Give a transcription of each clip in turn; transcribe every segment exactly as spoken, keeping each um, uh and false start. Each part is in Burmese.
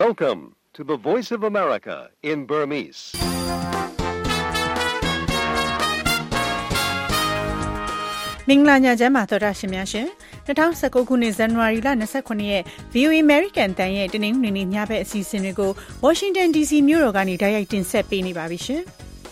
Welcome to the Voice of America in Burmese. မင်္ဂလာညချမ်းပါတော်တာရှင်များရှင်၂၀၁၉ခုနှစ်ဇန်နဝါရီလ၂၇ရက် ဗွီအိုအေ American တန်ရဲ့တနင်္ဂနွေနေ့ညဘက်အစီအစဉ်တွေကို Washington ဒီ စီ မြို့တော်ကနေတိုက်ရိုက်တင်ဆက်ပေးနေပါပြီရှင်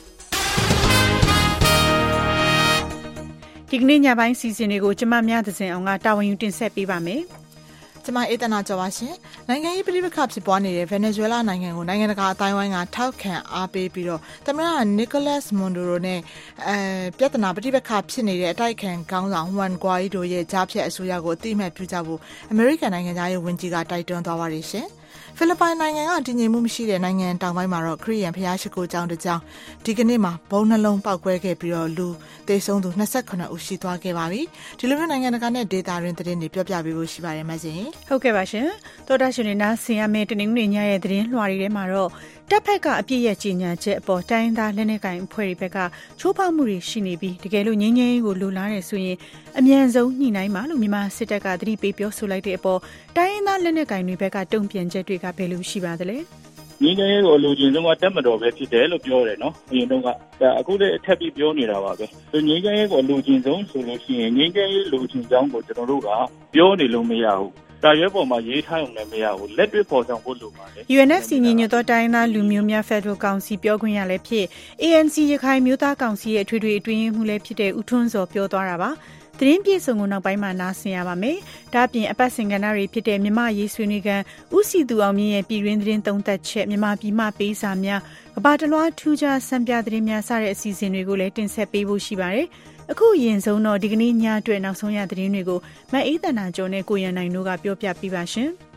ဒီကနေ့ညပိုင်းအစီအစဉ်တွေကိုကျမမြသဇင်အောင်ကတာဝန်ယူတင်ဆက်ပေးပါမယ်ကျမအေးတနာကျော်ပါရှင်နိုင်ငံရေးပြည်ပခါဖြစ်ပွားနေတဲ့ဗင်နီဇွဲလားနိုင်ငံကိုနိုင်ငံတကာအတိုင်းဝိုင်းကထောက်ခံအားပေးပြီးတော့သမ္မတနီကိုလတ်မွန်ဒိုရိုနဲ့အဲပြဿနာပြည်ပခါဖြစ်နေတဲ့အတိုက်ခံခေါင်းဆောင်ဟွမ်ဂွာရီဒိုရဲ့ကြားဖြတ်အစိုးရကိုအတိအမှတ်ပြုကြဖို့အမေရိကန်နိုင်ငံသားရဲ့ဝန်ကြီးကတိုက်တွန်းသွားပါတယ်ရှင်ဖိလစ်ပိုင်နိုင်ငံကတည်ငြိမ်မှုမရှိတဲ့နိုင်ငံတောင်ပိုင်းမှာတော့ခရစ်ယာန်ဘုရားရှိခိုးကျောင်းတစ်ကျောင်းဒီကနေ့မှာဘုံနှလုံးပောက်ကွဲခဲ့ပြီးတော့လူသေဆုံးသူ၂၈ဦးရှိသွားခဲ့ပါပြီဒီလိုမျိုးနိုင်ငံတကာနဲ့ဒေတာရင်းသတင်းတွေပြောပြပေးဖို့ရှိပါတယ်မဆင်ဟုတ်ကဲ့ပါရှင်သောတာရှင်တွေနားဆင်ရမယ့်တနင်္ဂနွေညရဲ့သတင်းလွှာတွေထဲမှာတော့တပ်ဖက်ကအပြည့်ရဲ့ကြီးညာချက်အပေါ်တိုင်းသားလက်နက်ကိုင်အဖွဲ့တွေဘက်ကချိုးဖောက်မှုတွေရှိနေပြီးတကယ်လို့ငြင်းငြင်းကိုလိုလားတယ်ဆိုရင်အမြန်ဆုံးညှိနှိုင်းပါလို့မြန်မာစစ်တပ်ကသတိပေးပြောဆိုလိုက်တဲ့အပေါ်တိုင်းသားလက်နက်ကိုင်တွေဘက်ကတုံ့ပြန်ချက်တွေကဘယ်လိုရှိပါသလဲငင်းငယ်ကိုလူချင်းဆုံးကတက်မတော်ပဲဖြစ်တယ်လို့ပြောတယ်နော်အရင်တော့ကအခုလည်းအထက်ပြီးပြောနေတာပါပဲငင်းငယ်ကိုလူချင်းဆုံးဆိုလို့ရှိရင်ငင်းငယ်လူချင်းကြောင်းကိုကျွန်တော်တို့ကပြောနေလို့မရဘူးတာရွေးပေါ်မှာရေးထားအောင်လည်းမရဘူးလက်တွေ့ပေါ်ဆောင်ဖို့လိုပါတယ်ယူ အန် အက်ဖ် စီ ညီညွတ်သောတိုင်းသားလူမျိုးများဖက်ဒရယ်ကောင်စီပြောခွင့်ရလည်းဖြစ် အေ အန် စီ ရခိုင်မျိုးသားကောင်စီရဲ့အထွေထွေအတွင်းရေးမှူးလည်းဖြစ်တဲ့ဦးထွန်းစောပြောသွားတာပါသတင်းပြေဆုံးကိုနောက်ပိုင်းမှာနားဆင်ရပါမယ်။ဒါ့အပြင်အပတ်စဉ်ကဏ္ဍတွေဖြစ်တဲ့မြမရေးဆွေးနွေးခန်းဦးစီသူအောင်မြင့်ရဲ့ပြည်တွင်းသတင်းသုံးသပ်ချက်မြမပြည်မပေးစာများကဘာတလွှားထူးခြားစံပြသတင်းများစတဲ့အစီအစဉ်တွေကိုလည်းတင်ဆက်ပေးဖို့ရှိပါတယ်။အခုအရင်ဆုံးတော့ဒီကနေ့ညအတွက်နောက်ဆုံးရသတင်းတွေကိုမအေးတနာကျော်နဲ့ကိုရန်နိုင်တို့ကပြောပြပေးပါရှင်။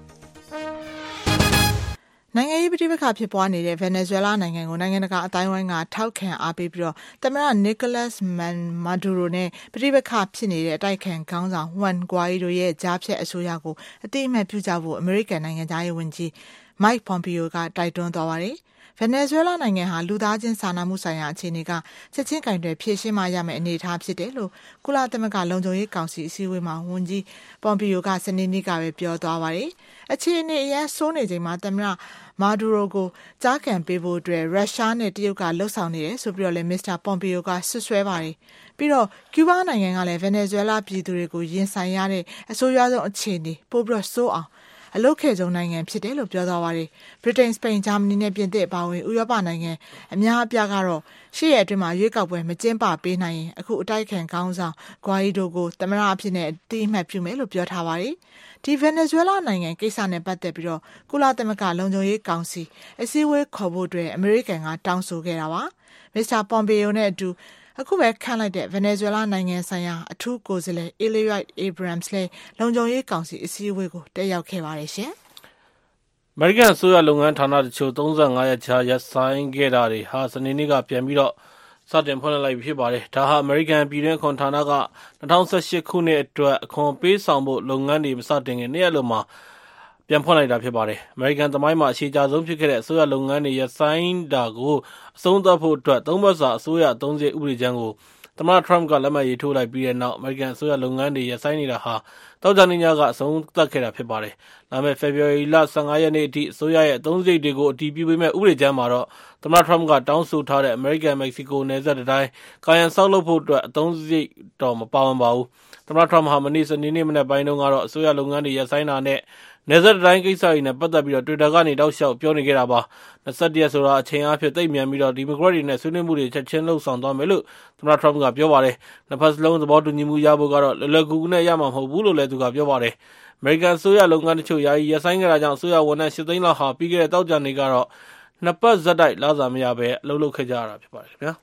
နိုင်ငံရေးပြည်ပခါဖြစ်ပွားနေတဲ့ဗင်နီဇွဲလားနိုင်ငံကိုနိုင်ငံတကာအတိုင်းဝိုင်းကထောက်ခံအားပေးပြီးတော့သမ္မတနီကိုလတ်မန်ဒူရိုနဲ့ပြည်ပခါဖြစ်နေတဲ့အတိုက်ခံခေါင်းဆောင်ဟွမ်ဂွာရီဒိုရဲ့ကြားဖြတ်အစိုးရကိုအတိအမှတ်ပြုကြဖို့အမေရိကန်နိုင်ငံသားရေးဝန်ကြီးမိုက်ပွန်ပီယိုကတိုက်တွန်းသွားပါတယ်ဗင်နီဇွဲလားနိုင်ငံဟာလူသားချင်းစာနာမှုဆိုင်ရာအခြေအနေကချက်ချင်းကင်တွယ်ဖြည့်ရှင်းမှရမယ့်အနေအထားဖြစ်တယ်လို့ကုလသမဂ္ဂလုံခြုံရေးကောင်စီအစည်းအဝေးမှာဝန်ကြီးပွန်ပီယိုကစနေနေ့ကပဲပြောသွားပါတယ်အခြေအနေအရဆိုးနေချိန်မှာသမ္မတမာဒူရိုကိုကြားခံပေးဖို့အတွက်ရုရှားနဲ့တရုတ်ကလှုပ်ဆောင်နေတယ်ဆိုပြီးတော့လည်းမစ္စတာပွန်ပီယိုကဆွဆွဲပါတယ်ပြီးတော့ကျူးဘားနိုင်ငံကလည်းဗင်နီဇွဲလားပြည်သူတွေကိုရင်ဆိုင်ရတဲ့အဆိုးရွားဆုံးအခြေအနေပို့ပြီးတော့ဆိုးအောင်အလုတ်ခဲဆုံးနိုင်ငံဖြစ်တယ်လို့ပြောသွားပါတယ်ဗြိတိန်စပိန်ဂျာမနီနဲ့ပြင်သစ်အပါအဝင်ဥရောပနိုင်ငံအများအပြားကတော့ရှေ့ရအတွင်းမှာရွေးကောက်ပွဲမကျင်းပပေးနိုင်ရင်အခုအတိုက်ခံခေါင်းဆောင်ဂွာရီဒိုကိုသမ္မတအဖြစ်နဲ့အတိအမှတ်ပြုမယ်လို့ပြောထားပါတယ်ဒီဗင်နီဇွဲလားနိုင်ငံကိစ္စနဲ့ပတ်သက်ပြီးတော့ကုလသမဂ္ဂလုံခြုံရေးကောင်စီအစည်းအဝေးခေါ်ဖို့အတွက်အမေရိကန်ကတောင်းဆိုခဲ့တာပါမစ္စတာပွန်ပီယိုနဲ့အတူအခုပဲခန့်လိုက်တဲ့ဗင်နီဇွဲလားနိုင်ငံဆိုင်ရာအထူးကိုယ်စားလှယ်အီလီရိုက်အေဘရမ်စ်လည်းလုံခြုံရေးကောင်စီအစည်းအဝေးကိုတက်ရောက်ခဲ့ပါတယ်ရှင်အမေရိကန်အစိုးရလုပ်ငန်းဌာနတချို့၃၅ရက်ကြာရပ်ဆိုင်းခဲ့တာတွေဟာစနေနေ့ကပြန်ပြီးတော့စတင်ဖွင့်လှစ်လိုက်ဖြစ်ပါတယ်ဒါဟာအမေရိကန်ပြည်တွင်းအခွန်ဌာနက၂၀၁၈ခုနှစ်အတွက်အခွန်ပေးဆောင်ဖို့လုပ်ငန်းတွေမစတင်ခင်နေ့ရက်လုံးမှာပြန်ဖွင့်လိုက်တာဖြစ်ပါတယ်အမေရိကန်သမိုင်းမှာအရှိကြဆုံးဖြစ်ခဲ့တဲ့အစိုးရလုပ်ငန်းတွေရပ်ဆိုင်းတာကိုအဆုံးသတ်ဖို့အတွက်သုံးဘက်စာအစိုးရအသုံးစရိတ်ဥပဒေကြမ်းကိုသမ္မတထရမ့်ကလက်မှတ်ရေးထိုးလိုက်ပြီးတဲ့နောက်အမေရိကန်အစိုးရလုပ်ငန်းတွေရပ်ဆိုင်းနေတာဟာတောက်ကြနေညကအဆုံးသတ်ခဲ့တာဖြစ်ပါတယ်လာမယ့်ဖေဖော်ဝါရီလ၁၅ရက်နေ့အထိအစိုးရရဲ့အသုံးစရိတ်တွေကိုအတည်ပြုပေးမဲ့ဥပဒေကြမ်းမှာတော့သမ္မတထရမ့်ကတောင်းဆိုထားတဲ့အမေရိကန်မက္ကဆီကိုနယ်စပ်တိုင်းကာယံဆောက်လုပ်ဖို့အတွက်အသုံးစရိတ်တော့မပါဝင်ပါဘူးသမ္မတထရမ့်ဟာမနေ့စနေနေ့မနက်ပိုင်းတုန်းကတော့အစိုးရလုပ်ငန်းတွေရပ်ဆိုင်းတာနဲ့နယ်စပ်တိုင်းကိစ္စတွေနဲ့ပတ်သက်ပြီးတော့ Twitter ကနေတောက်လျှောက်ပြောနေခဲ့တာပါ၂၁ရက်ဆိုတာအချိန်အားဖြင့်သိပ်မြန်ပြီးတော့ဒီမိုကရက်တွေနဲ့ဆွေးနွေးမှုတွေချက်ချင်းလှုပ်ဆောင်သွားမယ်လို့သမ္မတထရမ့်ကပြောပါတယ်နှစ်ဖက်စလုံးသဘောတူညီမှုရဖို့ကတော့လွယ်လွယ်ကူကူနဲ့ရမှာမဟုတ်ဘူးလို့လည်းသူကပြောပါတယ်အမေရိကန်အစိုးရလုပ်ငန်းတချို့ယာယီရပ်ဆိုင်းခဲ့တာကြောင့်အစိုးရဝန်ထမ်း၈သိန်းလောက်ဟာပြီးခဲ့တဲ့တောက်ကြနေကတော့နှစ်ပတ်ဇက်တိုက်လစာမရဘဲအလုပ်လုပ်ခဲ့ကြရတာဖြစ်ပါတယ်ခင်ဗျာ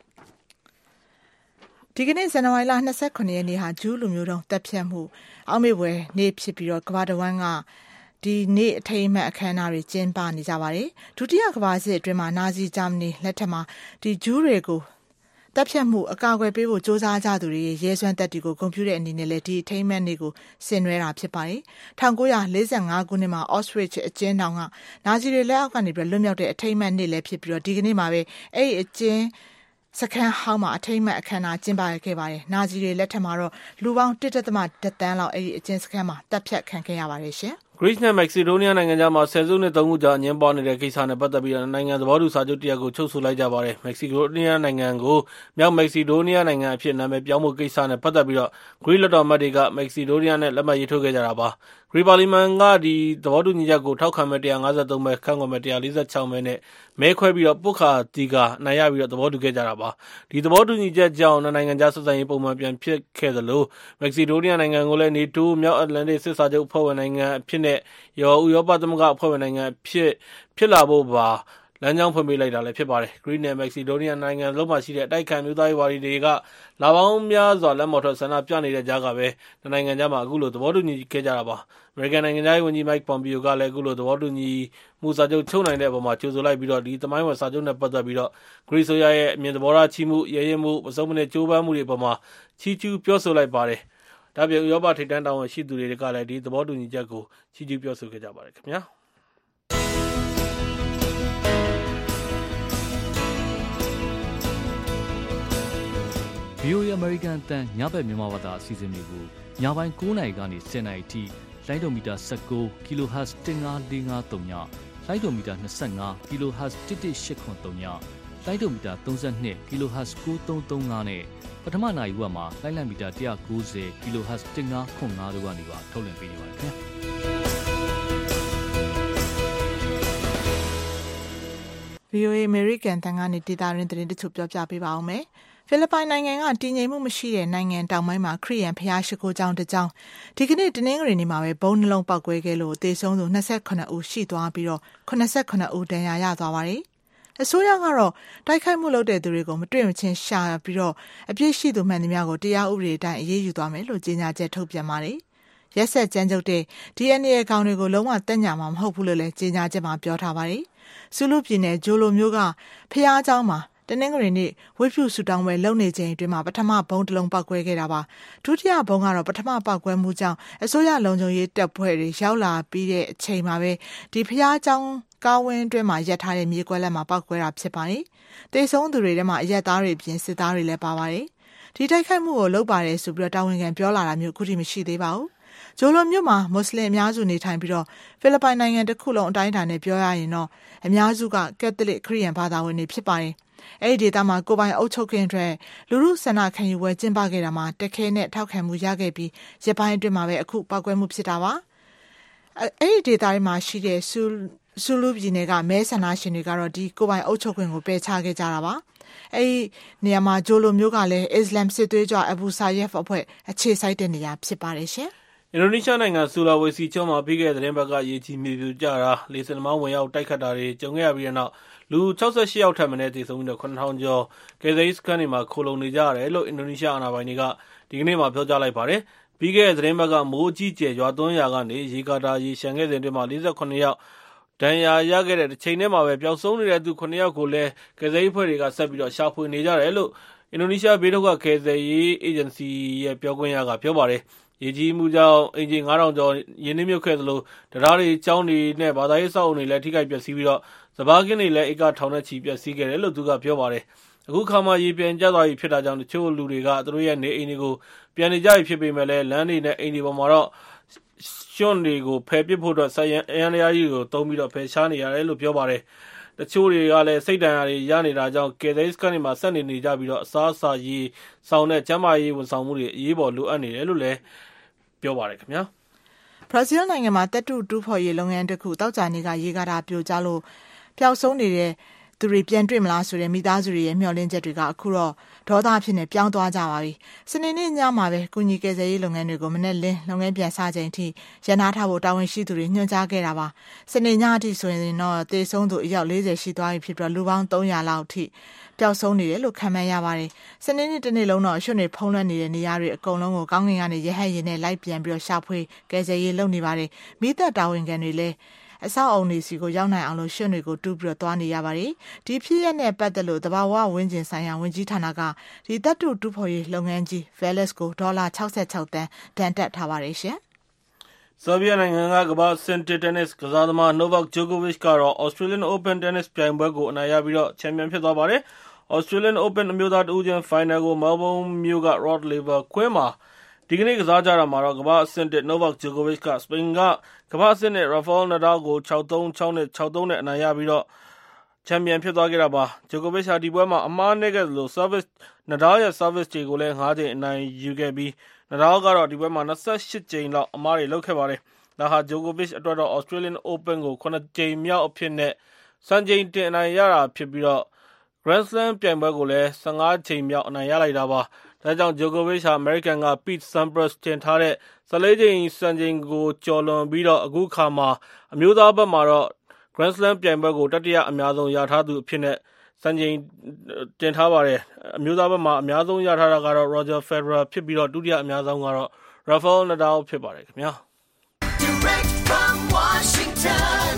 ဒီကနေ့ဇန်နဝါရီလ၂၇ရက်နေ့ဟာဂျူးလူမျိုးတုံးတပ်ဖြတ်မှုအောက်မေ့ပွဲနေ့ဖြစ်ပြီးတော့ကမ္ဘာတစ်ဝန်းကဒီနေ့အထိမ်းအမှတ်အခမ်းအနားတွေကျင်းပနေကြပါတယ်ဒုတိယကမ္ဘာစစ်အတွင်းမှာနာဇီဂျာမနီလက်ထက်မှာဒီဂျူးတွေကိုတပ်ဖြတ်မှုအကာအကွယ်ပေးဖို့စ조사ကြသူတွေရဲစွမ်းတပ်တွေကိုဂုဏ်ပြုတဲ့အနေနဲ့လည်းဒီအထိမ်းအမှတ်နေ့ကိုဆင်နွှဲတာဖြစ်ပါတယ်၁၉၄၅ခုနှစ်မှာ Auschwitz အကျဉ်းထောင်ကနာဇီတွေလက်အောက်ကနေပြီးလွတ်မြောက်တဲ့အထိမ်းအမှတ်နေ့လည်းဖြစ်ပြီးတော့ဒီကနေ့မှာပဲအဲ့ဒီအကျဉ်းစခန်းဟောင်းမှာအထိမ်းအမှတ်အခမ်းအနားကျင်းပခဲ့ပါတယ်နာဇီတွေလက်ထက်မှာတော့လူပေါင်း တစ်ဒသမ တစ် သန်းလောက်အဲ့ဒီအကျဉ်းစခန်းမှာတပ်ဖြတ်ခံခဲ့ရပါတယ်ရှင် Greece နဲ့ Macedonia နိုင်ငံကြားမှာဆယ်စုနှစ်သုံးခုကြာအငြင်းပွားနေတဲ့ကိစ္စနဲ့ပတ်သက်ပြီးနိုင်ငံသဘောတူစာချုပ်တရပ်ကိုချုပ်ဆိုလိုက်ကြပါတယ်။ Macedonia နိုင်ငံကိုမြောက် Macedonia နိုင်ငံအဖြစ်နာမည်ပြောင်းဖို့ကိစ္စနဲ့ပတ်သက်ပြီးတော့ Greece လွှတ်တော်အမတ်တွေက Macedonia နဲ့လက်မှတ်ရေးထိုးခဲ့ကြတာပါ။ Greece ပါလီမန်ကဒီသဘောတူညီချက်ကိုထောက်ခံမဲ့one hundred fifty-threeမဲ၊ကန့်ကွက်မဲ့one hundred forty-sixမဲနဲ့မဲခွဲပြီးတော့ပွတ်ခါသီကာအနိုင်ရပြီးတော့သဘောတူခဲ့ကြတာပါ။ဒီသဘောတူညီချက်ကြောင့်နိုင်ငံကြားဆက်ဆံရေးပုံမှန်ပြန်ဖြစ်ခဲ့သလို Macedonia နိုင်ငံကိုလည်း NATO မြောက်အတ္တလန်တိတ်စစ်စာချုပ်အဖွဲ့ဝင်နိုင်ငံအဖြစ်နဲ့ရောဥရောပသမဂ္ဂအဖွဲ့ဝင်နိုင်ငံအဖြစ်ဖြစ်လာဖို့ပါလမ်းကြောင်းဖွင့်ပေးလိုက်တာလည်းဖြစ်ပါတယ်။ Greece နဲ့ Macedonia နိုင်ငံလုံးမှာရှိတဲ့အတိုက်ခံမျိုးသားရေးဝါဒီတွေကလာပေါင်းများစွာလက်မော်ထွက်ဆန္ဒပြနေတဲ့ကြားကပဲနိုင်ငံကြားမှာအခုလိုသဘောတူညီခဲ့ကြတာပါ။ American နိုင်ငံသားရေးဝန်ကြီး Mike Pompeo ကလည်းအခုလိုသဘောတူညီမှုစာချုပ်ချုပ်နိုင်တဲ့အပေါ်မှာကြိုဆိုလိုက်ပြီးတော့ဒီသမိုင်းဝင်စာချုပ်နဲ့ပတ်သက်ပြီးတော့ Greece ဆိုရရဲ့အမြင်သဘောထားချီးမှုရဲရဲမှုပစုံမနဲ့ကြိုးပမ်းမှုတွေအပေါ်မှာချီးကျူးပြောဆိုလိုက်ပါတယ်။ဒါ့အပြင်ဥရောပထိပ်တန်းတာဝန်ရှိသူတွေကလည်းဒီသဘောတူညီချက်ကိုချီးကျူးပြောဆိုခဲ့ကြပါတယ်ခင်ဗျာ။ V O A American အတန်းညဘက်မြန်မာဘာသာအစီအစဉ်တွေကိုညပိုင်းnineနာရီကနေtenနာရီအထိလိုင်းဒိုမီတာnineteen ကီလိုဟတ်ဇ်one five four five threeညလိုင်းဒိုမီတာtwenty-fiveကီလိုဟတ်ဇ်one one eight eight threeညလိုင်းဒိုမီတာthirty-twoကီလိုဟတ်ဇ်nine three three fiveနဲ့ပထမနာရီဝက်မှာလိုင်းလံမီတာone ninetyကီလိုဟတ်ဇ်fifteen fifteenတို့ကနေပါထုတ်လွှင့်ပေးနေပါတယ်ခင်ဗျာ။ V O A American တန်ကနေဒေတာရင်းသတင်းတချို့ပြောပြပေးပါအောင်မယ်။ဖိလစ်ပိုင်နိုင်ငံကတည်ငြိမ်မှုမရှိတဲ့နိုင်ငံတောင်ပိုင်းမှာခရစ်ယာန်ဘုရားရှိခိုးကျောင်းတစ်ကျောင်းဒီကနေ့တနင်္ဂနွေနေ့မှာပဲဘုံနှလုံးပောက်ကွဲခဲ့လို့သေဆုံးသူtwenty-sevenဦးရှိသွားပြီးတော့seventy-sevenဦးဒဏ်ရာရသွားပါတယ်။အစိုးရကတော့တိုက်ခိုက်မှုလုပ်တဲ့သူတွေကိုမတွေ့မချင်းရှာပြီးတော့အပြစ်ရှိသူမှန်သမျှကိုတရားဥပဒေအတိုင်းအရေးယူသွားမယ်လို့ကြေညာချက်ထုတ်ပြန်ပါတယ်။ရက်ဆက်ကြမ်းကြုတ်တဲ့ D N A ကောင်တွေကိုလုံးဝတက်ညာမှာမဟုတ်ဘူးလို့လည်းကြေညာချက်မှာပြောထားပါတယ်။ဆူလူပြည်နယ်ဂျိုလိုမျိုးကဘုရားကျောင်းမှာတနင်္ဂနွေနေ့ဝိပုဆူတောင်းပွဲလုပ်နေချိန်အတွင်းမှာပထမဘုံတစ်လုံးပောက်ကွဲခဲ့တာပါဒုတိယဘုံကတော့ပထမပောက်ကွဲမှုကြောင့်အစိုးရလုံခြုံရေးတပ်ဖွဲ့တွေရောက်လာပြီးတဲ့အချိန်မှာပဲဒီဖျားကျောင်းကားဝင်းအတွင်းမှာရပ်ထားတဲ့မြေကွက်လက်မှာပောက်ကွဲတာဖြစ်ပါတယ်တေဆုံးသူတွေထဲမှာအရက်သားတွေပြင်စစ်သားတွေလည်းပါပါတယ်ဒီတိုက်ခိုက်မှုကိုလုပ်ပါတယ်ဆိုပြီးတော့တာဝန်ခံပြောလာတာမျိုးအခုထိမရှိသေးပါဘူးဂျိုလိုမြို့မှာမွတ်စလင်အများစုနေထိုင်ပြီးတော့ဖိလစ်ပိုင်နိုင်ငံတစ်ခုလုံးအတိုင်းအတာနဲ့ပြောရရင်တော့အများစုကကက်သလစ်ခရစ်ယာန်ဘာသာဝင်တွေဖြစ်ပါတယ်အဲ့ဒီဒေသမှာကိုပိုင်အုပ်ချုပ်ခွင့်အတွက်လူလူဆန္ဒခံယူပွဲကျင်းပခဲ့တာမှာတခဲနဲ့ထောက်ခံမှုရခဲ့ပြီးရပိုင်းအတွင်းမှာပဲအခုပောက်ကွဲမှုဖြစ်တာပါအဲ့ဒီဒေသတွေမှာရှိတဲ့ဆူဆူလူပြည်နယ်ကမဲဆန္ဒရှင်တွေကတော့ဒီကိုပိုင်အုပ်ချုပ်ခွင့်ကိုပယ်ချခဲ့ကြတာပါအဲ့ဒီနေရာမှာဂျိုလိုမျိုးကလည်းအစ္စလာမ်စစ်သွေးကြွအဘူဆာယက်အဖွဲ့အခြေစိုက်တဲ့နေရာဖြစ်ပါတယ်ရှင်အင်ဒိုနီးရှားနိုင်ငံဆူလာဝေစီကျွန်းမှာပြီးခဲ့တဲ့သတင်းပတ်ကရေကြီးမြေပြိုကျတာလေဆင်မောင်းဝင်ရောက်တိုက်ခတ်တာတွေကြုံခဲ့ရပြီးတဲ့နောက်လူsixty-eightယောက်ထပ်မံသေဆုံးပြီးတော့nine thousandကျော်ကယ်ဆယ်ရေးစခန်းတွေမှာခိုလုံနေကြရတယ်လို့အင်ဒိုနီးရှားအာဏာပိုင်တွေကဒီကနေ့မှပြောကြားလိုက်ပါတယ်။ပြီးခဲ့တဲ့သတင်းပတ်ကမိုးကြီးကျယ်ရွာသွန်းရာကနေရေကာတာရေရှမ်းခဲ့စဉ်အတွင်းမှာforty-sevenယောက်ဒဏ်ရာရခဲ့တဲ့တစ်ချိန်တည်းမှာပဲပျောက်ဆုံးနေတဲ့သူnineယောက်ကိုလည်းကယ်ဆယ်ရေးဖွဲ့တွေကဆက်ပြီးတော့ရှာဖွေနေကြတယ်လို့အင်ဒိုနီးရှားဘေးဒုက္ခကယ်ဆယ်ရေးအေဂျင်စီရဲ့ပြောခွင့်ရကပြောပါတယ်။ရေကြီးမှုကြောင့်အင်ဂျင်nine thousandကျော်ရင်းနှီးမြုပ်ခဲ့သလိုတရားတွေကျောင်းတွေနဲ့ဘာသာရေးစောက်အုံတွေလည်းထိခိုက်ပျက်စီးပြီးတော့စပါးကင်းတွေလည်းဧကထောင်နဲ့ချီပျက်စီးခဲ့တယ်လို့သူကပြောပါတယ်။အခုခါမှရေပြန်ကျသွားပြီဖြစ်တာကြောင့်တချို့လူတွေကသူတို့ရဲ့နေအိမ်တွေကိုပြန်နေကြပြီဖြစ်ပေမဲ့လည်းလမ်းတွေနဲ့အိမ်တွေပေါ်မှာတော့ရွှွန့်တွေကိုဖယ်ပစ်ဖို့အတွက်ဆက်ရန်အရန်တရားကြီးကိုတုံးပြီးတော့ဖယ်ရှားနေရတယ်လို့ပြောပါတယ်။တချို့တွေကလည်းစိတ်ဒဏ်ရာတွေရနေတာကြောင့်ကယ်ဆယ်ရေးစခန်းတွေမှာဆက်နေနေကြပြီးတော့အစားအစာရေးဆောင်တဲ့ကျန်းမာရေးဝန်ဆောင်မှုတွေအရေးပေါ်လိုအပ်နေတယ်လို့လည်းပြောပါတယ်ခင်ဗျာဘရာဇီးနိုင်ငံမှာတက်တူတူဖော်ရေးလုပ်ငန်းတစ်ခုတောက်ကြနေကရေကာတာပြိုကျလို့ပျောက်ဆုံးနေတဲ့သူတွေပြန်တွေ့မလားဆိုတဲ့မိသားစုတွေရဲ့မျှော်လင့်ချက်တွေကအခုတော့ဒေါသဖြစ်နေပြောင်းသွားကြပါပြီ။စနေနေ့ညမှာပဲကုညီကယ်ဆယ်ရေးလုပ်ငန်းတွေကိုမနေ့လင်းလုပ်ငန်းပြန်စချိန်ထိရန်နာထားဖို့တာဝန်ရှိသူတွေညွှန်ကြားခဲ့တာပါ။စနေညအထိဆိုရင်တော့တေဆုံးသူအယောက်fortyရှိသွားပြီဖြစ်ပြီးလူပေါင်းthree hundredလောက်အထိပျောက်ဆုံးနေတယ်လို့ခန့်မှန်းရပါတယ်။စနေနေ့တစ်နေ့လုံးတော့အရွှတ်တွေဖုံးလွှမ်းနေတဲ့နေရာတွေအကုန်လုံးကိုကောင်းကင်ကနေရဟတ်ရင်နဲ့လိုက်ပြန်ပြီးတော့ရှာဖွေကယ်ဆယ်ရေးလုပ်နေပါတယ်။မိသက်တာဝန်ခံတွေလည်းအဆောက်အုံတွေစီကိုရောက်နိုင်အောင်လို့ရွှွန့်တွေကိုတူးပြီးတော့သွားနေရပါတယ်။ဒီဖြစ်ရပ်နဲ့ပတ်သက်လို့တဘာဝဝင်းကျင်ဆိုင်ရာဝန်ကြီးဌာနကဒီတပ်တူတူဖော်ရေးလုပ်ငန်းကြီး Veles ကိုဒေါ်လာsixty-sixသန်းတန်တက်ထားပါတယ်ရှင်။ဆာဘီယာနိုင်ငံကကမ္ဘာ့စင်တာတင်းနစ်ကစားသမား Novak Djokovic ကတော့ Australian Open Tennis ပြိုင်ပွဲကိုအနိုင်ရပြီးတော့ချန်ပီယံဖြစ်သွားပါတယ်။ Australian Open အမျိုးသားတဦးချင်းဖိုင်နယ်ကို Melbourne မြို့က Rod Laver ကွင်းမှာဒီကနေ့ကစားကြတာမှာတော့ကမ္ဘာ့အဆင့်တစ် Novak Djokovic ကစပိန်ကကမ္ဘာ့အဆင့်တစ် Rafael Nadal ကို ၆ ၃ ၆ နဲ့ ၆ ၃ နဲ့အနိုင်ရပြီးတော့ချန်ပီယံဖြစ်သွားခဲ့တာပါ။ Djokovic ဟာဒီပွဲမှာအမှားနည်းခဲ့သလို service Nadal ရဲ့ service တွေကိုလည်း ၅ ကြိမ်အနိုင်ယူခဲ့ပြီး Nadal ကတော့ဒီပွဲမှာ၂၈ ကြိမ်လောက်အမှားတွေလုပ်ခဲ့ပါတယ်။ ဒါဟာ Djokovic အတွက်တော့ Australian Open ကို ၇ ကြိမ်မြောက်အဖြစ်နဲ့စံချိန်တင်အနိုင်ရတာဖြစ်ပြီးတော့ Grand Slam ပြိုင်ပွဲကိုလည်း၁၅ ကြိမ်မြောက်အနိုင်ရလိုက်တာပါ။ ဒါကြောင့် Djokovic ဟာ အမေရိကန်က Pete Sampras တင်ထားတဲ့၁၄ ကြိမ်စံချိန်ကိုကျော်လွန်ပြီးတော့အခုအခါမှာအမျိုးသားဘက်မှာတော့ Grand Slam ပြိုင်ပွဲကိုတတိယအများဆုံးရထားသူအဖြစ်နဲ့စံချိန်တင်ထားပါတယ်။အမျိုးသားဘက်မှာအများဆုံးရထားတာကတော့ Roger Federer ဖြစ်ပြီးတော့ဒုတိယအများဆုံးကတော့ Rafael Nadal ဖြစ်ပါတယ်ခင်ဗျာ။ Direct from Washington,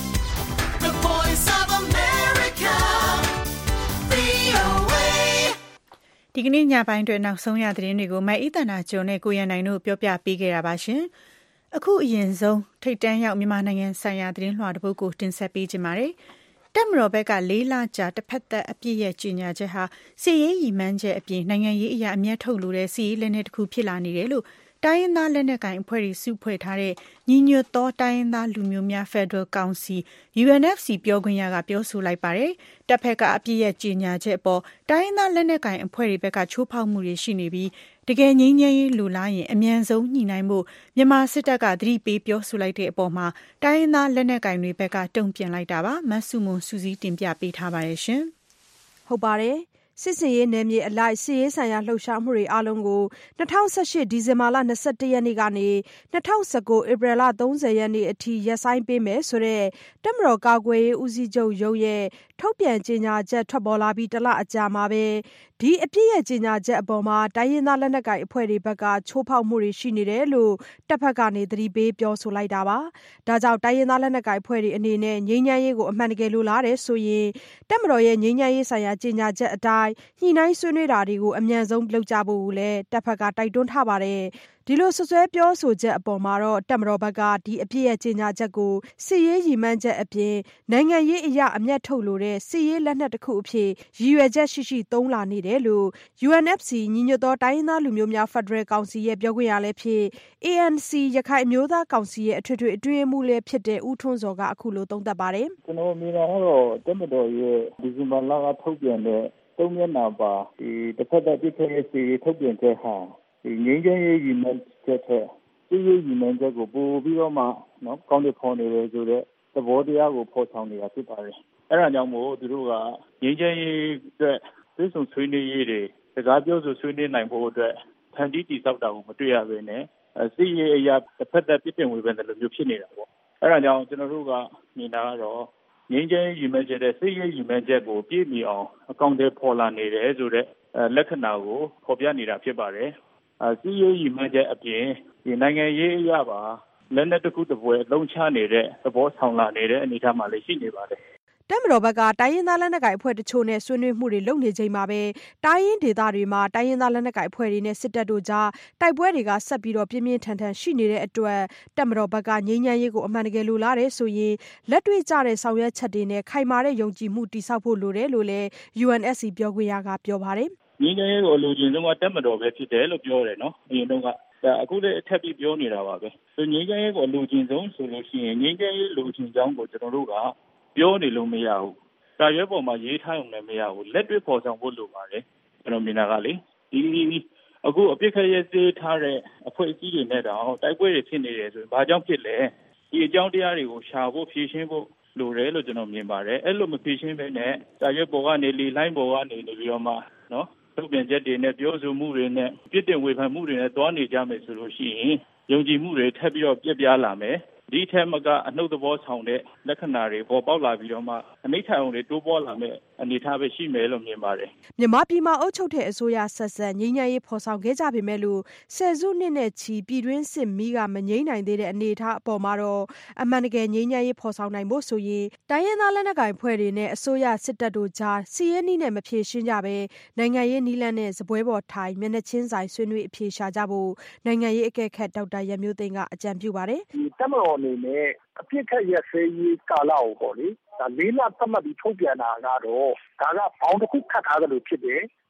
the voice of America, ဗွီအိုအေဒီကနေ့ညပိုင်းတွင်နောက်ဆုံးရသတင်းတွေကိုမအိသန္တာကျော်နဲ့ကိုရန်နိုင်တို့ပြောပြပေးခဲ့တာပါရှင်။အခုအရင်ဆုံးထိတ်တန်းရောက်မြန်မာနိုင်ငံဆိုင်ရာသတင်းလွှာတစ်ပုဒ်ကိုတင်ဆက်ပေးကြပါမယ်။တပ်မတော်ဘက်ကလေးလကြာတစ်ဖက်သက်အပြည့်ရဲ့ကြီးညာချက်ဟာစစ်ရေးရည်မှန်းချက်အပြင်နိုင်ငံရေးအရာအမျက်ထုတ်လို့တဲ့စစ်ရေးလက်နက်တစ်ခုဖြစ်လာနေတယ်လို့တိုင်းရင်းသားလက်နက်ကိုင်အဖွဲ့တွေစုဖွဲ့ထားတဲ့ညီညွတ်သောတိုင်းရင်းသားလူမျိုးများဖက်ဒရယ်ကောင်စီ U N F C ပြောခွင့်ရကပြောဆိုလိုက်ပါတယ်။တပ်ဖက်ကအပြည့်ရဲ့ကြီးညာချက်ပေါ်တိုင်းရင်းသားလက်နက်ကိုင်အဖွဲ့တွေဘက်ကချိုးဖောက်မှုတွေရှိနေပြီးတကယ်ငြိမ်းချမ်းရေးလိုလားရင်အမြန်ဆုံးညှိနှိုင်းဖို့မြန်မာစစ်တပ်ကသတိပေးပြောဆိုလိုက်တဲ့အပေါ်မှာတိုင်းရင်းသားလက်နက်ကိုင်တွေဘက်ကတုံ့ပြန်လိုက်တာပါ။မဆုမွန်စူးစီးတင်ပြပေးထားပါတယ်ရှင်။ဟုတ်ပါတယ်။စစ်စင်ရေးနယ်မြေအလိုက်စစ်ရေးဆိုင်ရာလှုပ်ရှားမှုတွေအားလုံးကို၂၀၁၈ဒီဇင်ဘာလ၂၁ရက်နေ့ကနေ၂၀၁၉ဧပြီလ၃၀ရက်နေ့အထိရပ်ဆိုင်းပေးမယ်ဆိုတဲ့တပ်မတော်ကာကွယ်ရေးဦးစီးချုပ်ရုံးရဲ့ထုတ်ပြန်ကြေညာချက်ထွက်ပေါ်လာပြီးတလအကြာမှာပဲဒီအပြည့်ရဲ့ကြေညာချက်အပေါ်မှာတိုင်းရင်းသားလက်နက်ကိုင်အဖွဲ့တွေဘက်ကချိုးဖောက်မှုတွေရှိနေတယ်လို့တပ်ဖက်ကနေသတိပေးပြောဆိုလိုက်တာပါ။ဒါကြောင့်တိုင်းရင်းသားလက်နက်ကိုင်အဖွဲ့တွေအနေနဲ့ငြိမ်းချမ်းရေးကိုအမှန်တကယ်လိုလားတယ်ဆိုရင်တပ်မတော်ရဲ့ငြိမ်းချမ်းရေးဆိုင်ရာကြေညာချက်အတိုင်းညှိနှိုင်းဆွေးနွေးတာတွေကိုအမြန်ဆုံးလုပ်ကြဖို့လည်းတပ်ဖက်ကတိုက်တွန်းထားပါတယ်။ဒီလိုဆွဆွဲပြောဆိုချက်အပေါ်မှာတော့တပ်မတော်ဘက်ကဒီအပြည့်ရဲ့ကြေညာချက်ကိုစစ်ရေးရည်မှန်းချက်အပြင်နိုင်ငံရေးအရာအမျက်ထုတ်လို့တဲ့စစ်ရေးလက်နက်တစ်ခုအဖြစ်ရည်ရွယ်ချက်ရှိရှိသုံးလာနေတယ်လို့ U N F C ညီညွတ်သောတိုင်းရင်းသားလူမျိုးများဖက်ဒရယ်ကောင်စီရဲ့ပြောခွင့်ရလည်းဖြစ် A N C ရခိုင်အမျိုးသားကောင်စီရဲ့အထွေထွေအတွင်းရေးမှူးလည်းဖြစ်တဲ့ဦးထွန်းစောကအခုလိုသုံးသပ်ပါတယ်။ကျွန်တော်မြင်တာကတော့တပ်မတော်ရဲ့ဒီဇင်ဘာလကထုတ်ပြန်တဲ့သုံးမျက်နှာပါဒီတစ်ဖက်သက်ပြည့်တဲ့စီထုတ်ပြန်ချက်ဟာဒီငင်းကျင်းရေးရည်မှန်းချက်တဲ့စီရေးရည်မှန်းချက်ကိုပို့ပြီးတော့မှနော်ကောင်းတဲ့ဖော်နေတယ်ဆိုတော့သဘောတရားကိုဖော်ဆောင်နေတာဖြစ်ပါတယ်။အဲဒါကြောင့်မို့သူတို့ကငင်းကျင်းရေးအတွက်သိဆုံဆွေးနွေးရေးတွေစကားပြောဆိုဆွေးနွေးနိုင်ဖို့အတွက်ဖန်တီးတည်ဆောက်တာကိုမတွေ့ရဘဲနဲ့စီရေးအရာတစ်ဖက်သက်ပြည့်တင်ဝေဖန်တယ်လို့မျိုးဖြစ်နေတာပေါ့။အဲဒါကြောင့်ကျွန်တော်တို့ကမြင်တာကတော့ငင်းကျင်းရည်မှန်းချက်တဲ့စစ်ရေးရည်မှန်းချက်ကိုပြည့်မီအောင်အကောင့်တွေပေါ်လာနေတယ်ဆိုတဲ့လက္ခဏာကိုဖော်ပြနေတာဖြစ်ပါတယ်။အဲစစ်ရေးရည်မှန်းချက်အပြင်ဒီနိုင်ငံရေးအရာပါလက်နက်တစ်ခုတစ်ပွဲလုံးချနေတဲ့သဘောဆောင်လာနေတဲ့အနေအထားမှာလည်းရှိနေပါတယ်။တပ်မတော်ဘက်ကတိုင်းရင်းသားလက်နက်ကိုင်အဖွဲ့တချို့နဲ့ဆွေးနွေးမှုတွေလုပ်နေချိန်မှာပဲတိုင်းရင်းဒေသတွေမှာတိုင်းရင်းသားလက်နက်ကိုင်အဖွဲ့တွေနဲ့စစ်တပ်တို့ကြားတိုက်ပွဲတွေကဆက်ပြီးတော့ပြင်းပြင်းထန်ထန်ရှိနေတဲ့အတွက်တပ်မတော်ဘက်ကငြိမ်းချမ်းရေးကိုအမှန်တကယ်လိုလားတယ်ဆိုရင်လက်တွေ့ကျတဲ့ဆောင်ရွက်ချက်တွေနဲ့ခိုင်မာတဲ့ယုံကြည်မှုတည်ဆောက်ဖို့လိုတယ်လို့လည်း U N F C ပြောခွင့်ရကပြောပါတယ်။ငြိမ်းချမ်းရေးကိုလိုချင်ဆုံးကတပ်မတော်ပဲဖြစ်တယ်လို့ပြောတယ်နော်။အရင်တော့ကအခုလည်းအထက်ပြီးပြောနေတာပါပဲ။ငြိမ်းချမ်းရေးကိုလိုချင်ဆုံးဆိုလို့ရှိရင်ငြိမ်းချမ်းရေးလိုချင်ကြောင်းကိုကျွန်တော်တို့ကပြောနေလို့မရဘူး။စာရွက်ပေါ်မှာရေးထားုံနဲ့မရဘူးလက်တွေ့ပေါ်ဆောင်ဖို့လိုပါတယ်ကျွန်တော်မြင်တာကလေဒီအခုအပြစ်ခရဲစေးထားတဲ့အဖွဲ့အစည်းတွေနဲ့တောင်တိုက်ပွဲတွေဖြစ်နေတယ်ဆိုရင်ဘာကြောင့်ဖြစ်လဲဒီအကြောင်းတရားတွေကိုရှာဖို့ဖြေရှင်းဖို့လိုတယ်လို့ကျွန်တော်မြင်ပါတယ်အဲ့လိုမဖြေရှင်းဘဲနဲ့စာရွက်ပေါ်ကနေလီလိုင်းပေါ်ကနေနေပြီးတော့မှနော်ထုတ်ပြန်ချက်တွေနဲ့ပြောဆိုမှုတွေနဲ့ပြစ်တင်ဝေဖန်မှုတွေနဲ့တွားနေကြမယ်ဆိုလို့ရှိရင်ယုံကြည်မှုတွေထပ်ပြီးတော့ပြက်ပြားလာမယ်ဒီထက်မကအနှုတ်သဘောဆောင်တဲ့လက္ခဏာတွေပေါ်ပေါက်လာပြီးတော့မှအနိဋ္ဌာရုံတွေတိုးပွားလာမယ့်အနေအထားပဲရှိမယ်လို့မြင်ပါတယ်။မြန်မာပြည်မှာအုပ်ချုပ်တဲ့အစိုးရဆက်ဆက်ငြိမ်းချမ်းရေးဖော်ဆောင်ခဲ့ကြပေမဲ့လို့ဆယ်စုနှစ်နဲ့ချီပြည်တွင်းစစ်မီးကမငြိမ်းနိုင်သေးတဲ့အနေအထားအပေါ်မှာတော့အမှန်တကယ်ငြိမ်းချမ်းရေးဖော်ဆောင်နိုင်ဖို့ဆိုရင်တိုင်းရင်းသားလက်နက်ကိုင်ဖွဲ့တွေနဲ့အစိုးရစစ်တပ်တို့ကြားစီးရဲနည်းနဲ့မဖြေရှင်းကြပဲနိုင်ငံရေးနည်းလမ်းနဲ့စပွဲပေါ်ထိုင်မျက်နှာချင်းဆိုင်ဆွေးနွေးအဖြေရှာကြဖို့နိုင်ငံရေးအကဲခတ်ဒေါက်တာရန်မျိုးသိန်းကအကြံပြုပါတယ်။ဒီတပ်မတော်အနေနဲ့အပြစ်ခတ်ရစေးရေးကာလကိုပေါ့လေဒါလေးလသတ်မှတ်ပြီးထုတ်ပြန်တာကတော့ဒါကဘောင်းတစ်ခုခတ်ထားတယ်လို့ဖြစ်တယ်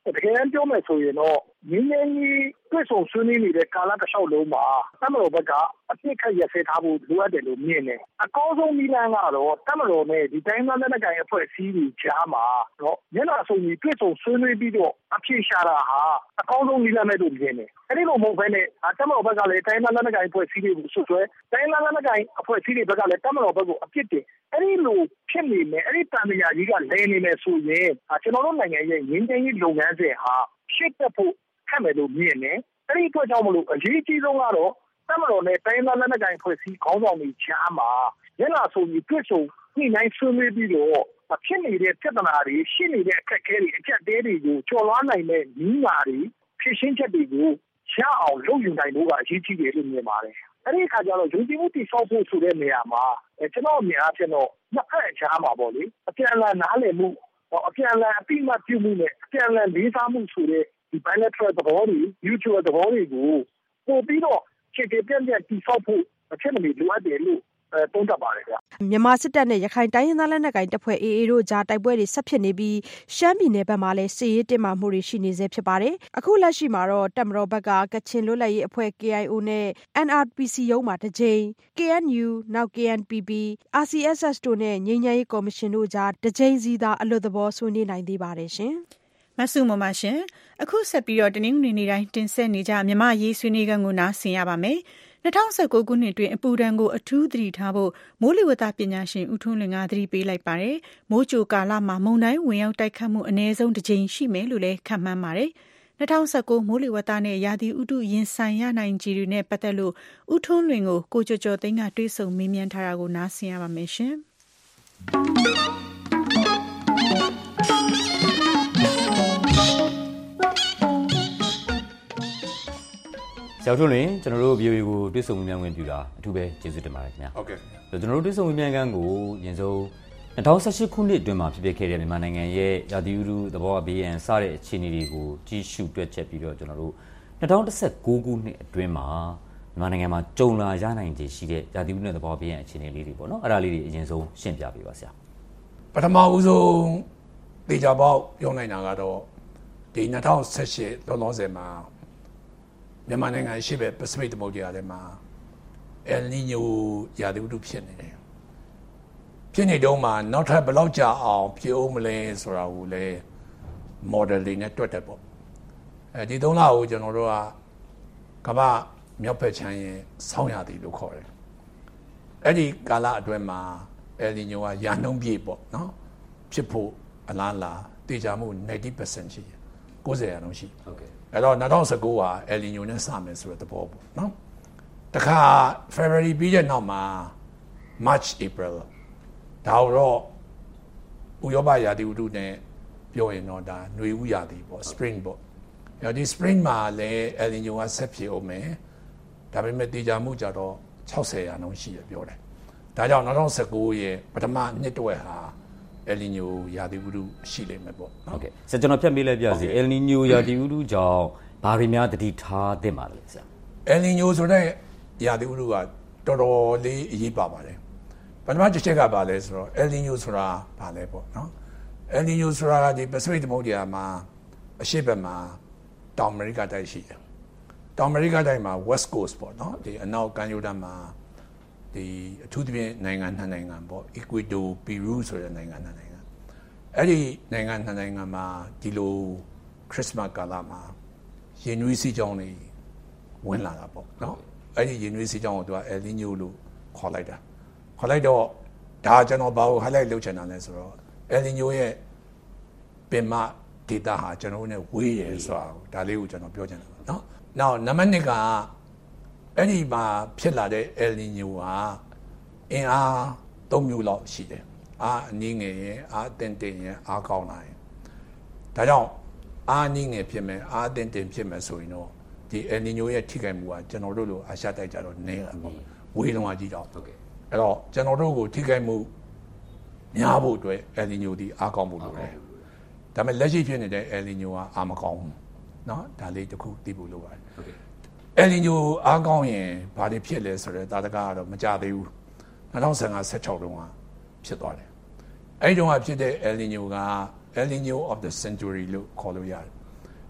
တကယ်ပြောမယ်ဆိုရင်တော့ငင်းငင်းကြီးတွေ့ဆုံဆွေးနွေးနေတဲ့ကာလတစ်လျှောက်လုံးမှာတမတော်ဘက်ကအပြစ်ခတ်ရစဲထားဖို့လိုအပ်တယ်လို့မြင်တယ်အကောင်းဆုံးနည်းလမ်းကတော့တမတော်နဲ့ဒီတိုင်းသားလက်နက်ကိုင်အဖွဲ့အစည်းတွေကြားမှာတော့မျက်နှာစုံကြီးတွေ့ဆုံဆွေးနွေးပြီးတော့အပြစ်ရှာတာဟာအကောင်းဆုံးနည်းလမ်းပဲလို့မြင်တယ်အဲ့ဒီလိုမဟုတ်ဘဲနဲ့တမတော်ဘက်ကလည်းတိုင်းသားလက်နက်ကိုင်အဖွဲ့အစည်းတွေကိုဆွဆွဲတိုင်းသားလက်နက်ကိုင်အဖွဲ့အစည်းတွေဘက်ကလည်းတမတော်ဘက်ကိုအပြစ်တင်အဲ့ဒီလိုဖြစ်နေမယ်အဲ့ဒီတန်မြာကြီးကလဲနေမယ်ဆိုရင်ကျွန်တော်တို့နိုင်ငံရဲ့ရင်းနှီးရေးလုပ်ငန်းစဉ်ဟာရှစ်တက်ဖို့ခက်မယ်လို့မြင်တယ်အဲ့ဒီအတွက်ကြောင့်မလို့အရေးကြီးဆုံးကတော့တမတော်နဲ့တိုင်းသားလက်နက်ကိုင်ဖွဲ့စည်းခေါင်းဆောင်တွေကြားမှာရလာဆိုပြီးတွေ့ဆုံညှိနှိုင်းဆွေးနွေးပြီးတော့ဖြစ်နေတဲ့ပြဿနာတွေရှိနေတဲ့အခက်အခဲတွေအကျက်တဲတွေကိုကျော်လွှားနိုင်တဲ့ညီးညာတွေဖြည့်ရှင်းချက်တွေကိုရအောင်လုပ်ယူနိုင်ဖို့ကအရေးကြီးတယ်လို့မြင်ပါတယ်အဲ့ဒီအခါကျတော့ယုံကြည်မှုတည်ဆောက်ဖို့ဆိုတဲ့နေရာမှာကျွန်တော်အမြင်အားဖြင့်တော့နှစ်ဖက်အကြားမှာပေါ့လေအပြန်အလှန်နားလည်မှုအပြန်အလှန်အပိမတ်ပြုမှုနဲ့အပြန်အလှန်လေးစားမှုဆိုတဲ့ဒီ bilateral သဘောတွေ mutual သဘောတွေကိုပို့ပြီးတော့ခြေတပြန့်ပြန့်တည်ဆောက်ဖို့အချက်မနေလိုအပ်တယ်လို့သုံးသပ်ပါတယ်ဗျမြန်မာစစ်တပ်နဲ့ရခိုင်တိုင်းရင်းသားလက်နက်ကိုင်တပ်ဖွဲ့ အေအေ တို့ကြားတိုက်ပွဲတွေဆက်ဖြစ်နေပြီးရှမ်းပြည်နယ်ဘက်မှာလည်းစစ်ရေးတင်းမာမှုတွေရှိနေဆဲဖြစ်ပါတယ်အခုလက်ရှိမှာတော့တပ်မတော်ဘက်ကကချင်လွတ်လပ်ရေးအဖွဲ့ ကေအိုင်အို နဲ့ အန် အာရ် ပီ စီ ရုံးမှာတစ်ကြိမ် ကေအန်ယူ နောက် ကေ အန် ပီ ပီ အာရ် စီ အက်စ် အက်စ် တို့နဲ့ငြိမ်းချမ်းရေးကော်မရှင်တို့ကြားတစ်ကြိမ်စီသာအလွတ်သဘောဆွေးနွေးနိုင်သေးပါတယ်ရှင်မဆုမမရှင်အခုဆက်ပြီးတော့တနင်္ဂနွေနေ့တိုင်းတင်ဆက်နေကြမြန်မာရေးဆွေးနွေးခန်းကိုနားဆင်ရပါမယ်၂၀၁၉ခုနှစ်တွင်အပူဒဏ်ကိုအထူးသတိထားဖို့မိုးလေဝသပညာရှင်ဦးထွန်းလွင်ကသတိပေးလိုက်ပါတယ်မိုးကြိုကာလမှာမုန်တိုင်းဝင်ရောက်တိုက်ခတ်မှုအနည်းဆုံးတစ်ကြိမ်ရှိမယ်လို့လည်းခန့်မှန်းပါတယ်၂၀၁၉မိုးလေဝသနဲ့ရာသီဥတုရင်ဆိုင်ရနိုင်ခြေတွေနဲ့ပတ်သက်လို့ဦးထွန်းလွင်ကိုကိုကျော်ကျော်သိန်းကတွေးဆုံမေးမြန်းထားတာကိုနားဆင်ရပါမယ်ရှင်ဆရာတို့လည်းကျွန်တော်တို့ ဗီအိုအေ ကိုတွေ့ဆုံမြင်မြန်ဝင်ပြတာအထူးပဲကျေးဇူးတင်ပါတယ်ခင်ဗျာဟုတ်ကဲ့ကျွန်တော်တို့တွေ့ဆုံမြင်မြန်ခန်းကိုယင်ဆုံး၂၀၁၈ခုနှစ်အတွင်းမှာဖြစ်ပျက်ခဲ့တဲ့မြန်မာနိုင်ငံရဲ့ရာသီဥတုသဘောဘေးရန်စတဲ့အခြေအနေတွေကိုကြီးစုတွက်ချက်ပြီးတော့ကျွန်တော်တို့၂၀၁၉ခုနှစ်အတွင်းမှာမြန်မာနိုင်ငံမှာကြုံလာရနိုင်ခြေရှိတဲ့ရာသီဥတုနဲ့သဘောဘေးရန်အခြေအနေလေးတွေပေါ့နော်အဲ့ဒါလေးတွေအရင်ဆုံးရှင်းပြပေးပါဆရာပထမဦးဆုံးတေချာပေါက်ပြောနိုင်တာကတော့ဒီ၂၀၁၈လောလောဆယ်မှာမြန်မာနိုင်ငံရှိပဲပစိဖိတ်သမုဒ္ဒရာထဲမှာအယ်နီညိုရာသီဥတုဖြစ်နေတယ်ဖြစ်နေတော့မှနောက်ထပ်ဘယ်လောက်ကြာအောင်ဖြစ်အောင်မလဲဆိုတာကိုလည်း model လေးနဲ့တွက်တယ်ပေါ့အဲဒီသုံးလကိုကျွန်တော်တို့ကကမ္ဘာမြောက်ဘက်ခြမ်းရဲ့ဆောင်းရာသီလို့ခေါ်တယ်အဲ့ဒီကာလအတွင်းမှာအယ်နီညိုကရာနှုန်းပြည့်ပေါ့နော်ဖြစ်ဖို့အလားလားတေချာမှု ninety percent ရှိတယ်၉၀ရာနှုန်းရှိဟုတ်ကဲ့အဲ့တော့၂၀၁၉ဟာအယ်နီညိုနဲ့စမယ်ဆိုတဲ့သဘောပေါ့နော်တခါ February ပြီးတဲ့နောက်မှာ March April ဒါတော့ဥရောပရာသီဥတုနဲ့ပြောရင်တော့ဒါຫນွေဥရာသီပေါ့ spring ပေါ့အဲ့ဒီ spring မှာလည်းအယ်နီညိုကဆက်ဖြစ်အောင်မယ်ဒါပေမဲ့တေချာမှုကြတော့၆၀ရာနှုန်းရှိရပြောတယ်ဒါကြောင့်၂၀၁၉ရဲ့ပထမနှစ်တဝက်ဟာအယ်နီညိုရာသီဥတုရှိလိမ့်မယ်ပေါ့ဟုတ်ကဲ့ဆက်ကျွန်တော်ဖြတ်မေးလိုက်ပြစီအယ်နီညိုရာသီဥတုကြောင့်ဘာတွေများတတိထားသင့်ပါလဲဆရာအယ်နီညိုဆိုတဲ့ရာသီဥတုကတော်တော်လေးအရေးပါပါတယ်ပထမတစ်ချက်ကဘာလဲဆိုတော့အယ်နီညိုဆိုတာဘာလဲပေါ့နော်အယ်နီညိုဆိုတာကဒီပစိဖိတ်သမုဒ္ဒရာမှာအရှေ့ဘက်မှာတောင်အမေရိကတိုက်ရှိတယ်တောင်အမေရိကတိုက်မှာ West Coast ပေါ့နော်ဒီအနောက်ကမ်းရိုးတန်းမှာဒီအထူးသဖြင့်နိုင်ငံနှစ်နိုင်ငံပေါ့ Ecuador Peru ဆိုတဲ့နိုင်ငံနှစ်နိုင်ငံအဲ့ဒီနိုင်ငံနှစ်နိုင်ငံမှာဒီလိုခရစ်စမတ်ကာလမှာရင်နွေးစီးကြောင်းတွေဝင်လာတာပေါ့နော်အဲ့ဒီရင်နွေးစီးကြောင်းကိုသူက El Niño လို့ခေါ်လိုက်တာခေါ်လိုက်တော့ဒါကျွန်တော်ဘာကို highlight လုပ်ချင်တာလဲဆိုတော့ El Niño ရဲ့ပင်မ data ဟာကျွန်တော်နဲ့ဝေးရယ်ဆိုတာဒါလေးကိုကျွန်တော်ပြောချင်တာနော်နောက်နံပါတ်နှစ်ကအဲ့ဒီမှာဖြစ်လာတဲ့ El Niño ဟာအင်အားသုံးမျိုးလောက်ရှိတယ်အားအနည်းငယ်ရယ်အားတင်တင်ရယ်အားကောင်းလာရယ်ဒါကြောင့်အားနည်းငယ်ဖြစ်မယ်အားတင်တင်ဖြစ်မယ်ဆိုရင်တော့ဒီ El Niño ရဲ့ထိခိုက်မှုကကျွန်တော်တို့လိုအာရှတိုက်ကြတော့နည်းတာပေါ့ဝေးလုံးဝကြီးတော့ဟုတ်ကဲ့အဲ့တော့ကျွန်တော်တို့ကိုထိခိုက်မှုများဖို့အတွက် El Niño ဒီအားကောင်းဖို့လိုတယ်ဒါပေမဲ့လက်ရှိဖြစ်နေတဲ့ El Niño ကအားမကောင်းဘူးเนาะဒါလေးတစ်ခုသိဖို့လိုပါတယ်ဟုတ်ကဲ့El Niño အားကောင်းရင်ဘာတွေဖြစ်လဲဆိုတော့တာတကားကတော့မကြသေးဘူး၂၀၁၅ ၁၆တုန်းကဖြစ်သွားတယ်အဲ့ဒီတုန်းကဖြစ်တဲ့ El Niño က El Niño of the century လို့ခေါ်လို့ရတယ်